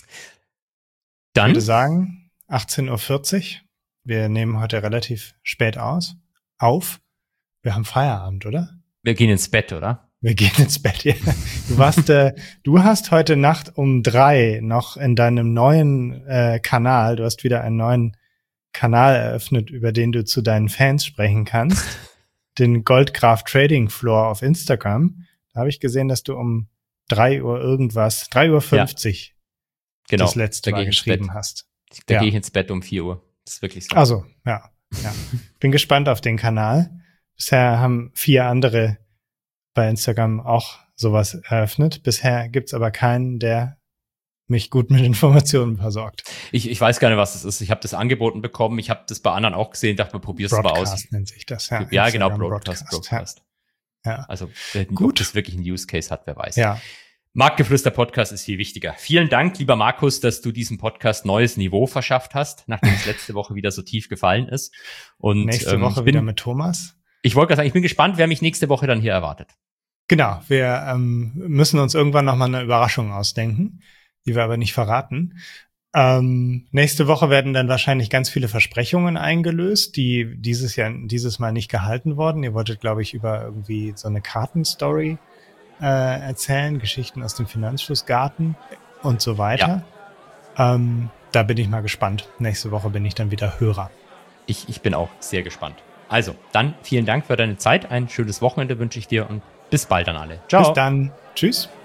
Ich Dann, würde sagen, achtzehn Uhr vierzig. Wir nehmen heute relativ spät aus. Auf. Wir haben Feierabend, oder? wir gehen ins Bett, oder? Wir gehen ins Bett. Ja. Du warst, äh, du hast heute Nacht um drei noch in deinem neuen äh, Kanal, du hast wieder einen neuen Kanal eröffnet, über den du zu deinen Fans sprechen kannst. Den Goldcraft Trading Floor auf Instagram. Da habe ich gesehen, dass du um drei Uhr irgendwas, drei Uhr fünfzig Genau. das letzte da Mal gehe ich ins geschrieben Bett. hast. Da Ja. gehe ich ins Bett um vier Uhr. Das ist wirklich so. Also, ja, ja. Bin gespannt auf den Kanal. Bisher haben vier andere bei Instagram auch sowas eröffnet. Bisher gibt's aber keinen, der mich gut mit Informationen versorgt. Ich, ich weiß gar nicht, was das ist. Ich habe das angeboten bekommen. Ich habe das bei anderen auch gesehen. Dachte mir, probier's mal aus. Broadcast nennt sich das, ja. Ja, genau, Instagram Broadcast, Broadcast. Ja. Ja. Also, äh, ob Gut. das wirklich einen Use Case hat, wer weiß. Ja. Marktgeflüster Podcast ist viel wichtiger. Vielen Dank, lieber Markus, dass du diesem Podcast neues Niveau verschafft hast, nachdem es letzte Woche wieder so tief gefallen ist. Und Nächste ähm, Woche ich bin, wieder mit Thomas. Ich wollte gerade sagen, ich bin gespannt, wer mich nächste Woche dann hier erwartet. Genau, wir ähm, müssen uns irgendwann noch mal eine Überraschung ausdenken, die wir aber nicht verraten. Ähm, nächste Woche werden dann wahrscheinlich ganz viele Versprechungen eingelöst, die dieses Jahr, dieses Mal nicht gehalten wurden. Ihr wolltet, glaube ich, über irgendwie so eine Kartenstory äh, erzählen, Geschichten aus dem Finanzflussgarten und so weiter. Ähm, da bin ich mal gespannt. Nächste Woche bin ich dann wieder Hörer. Ich, ich bin auch sehr gespannt. Also, dann vielen Dank für deine Zeit. Ein schönes Wochenende wünsche ich dir und bis bald an alle. Ciao. Bis dann. Tschüss.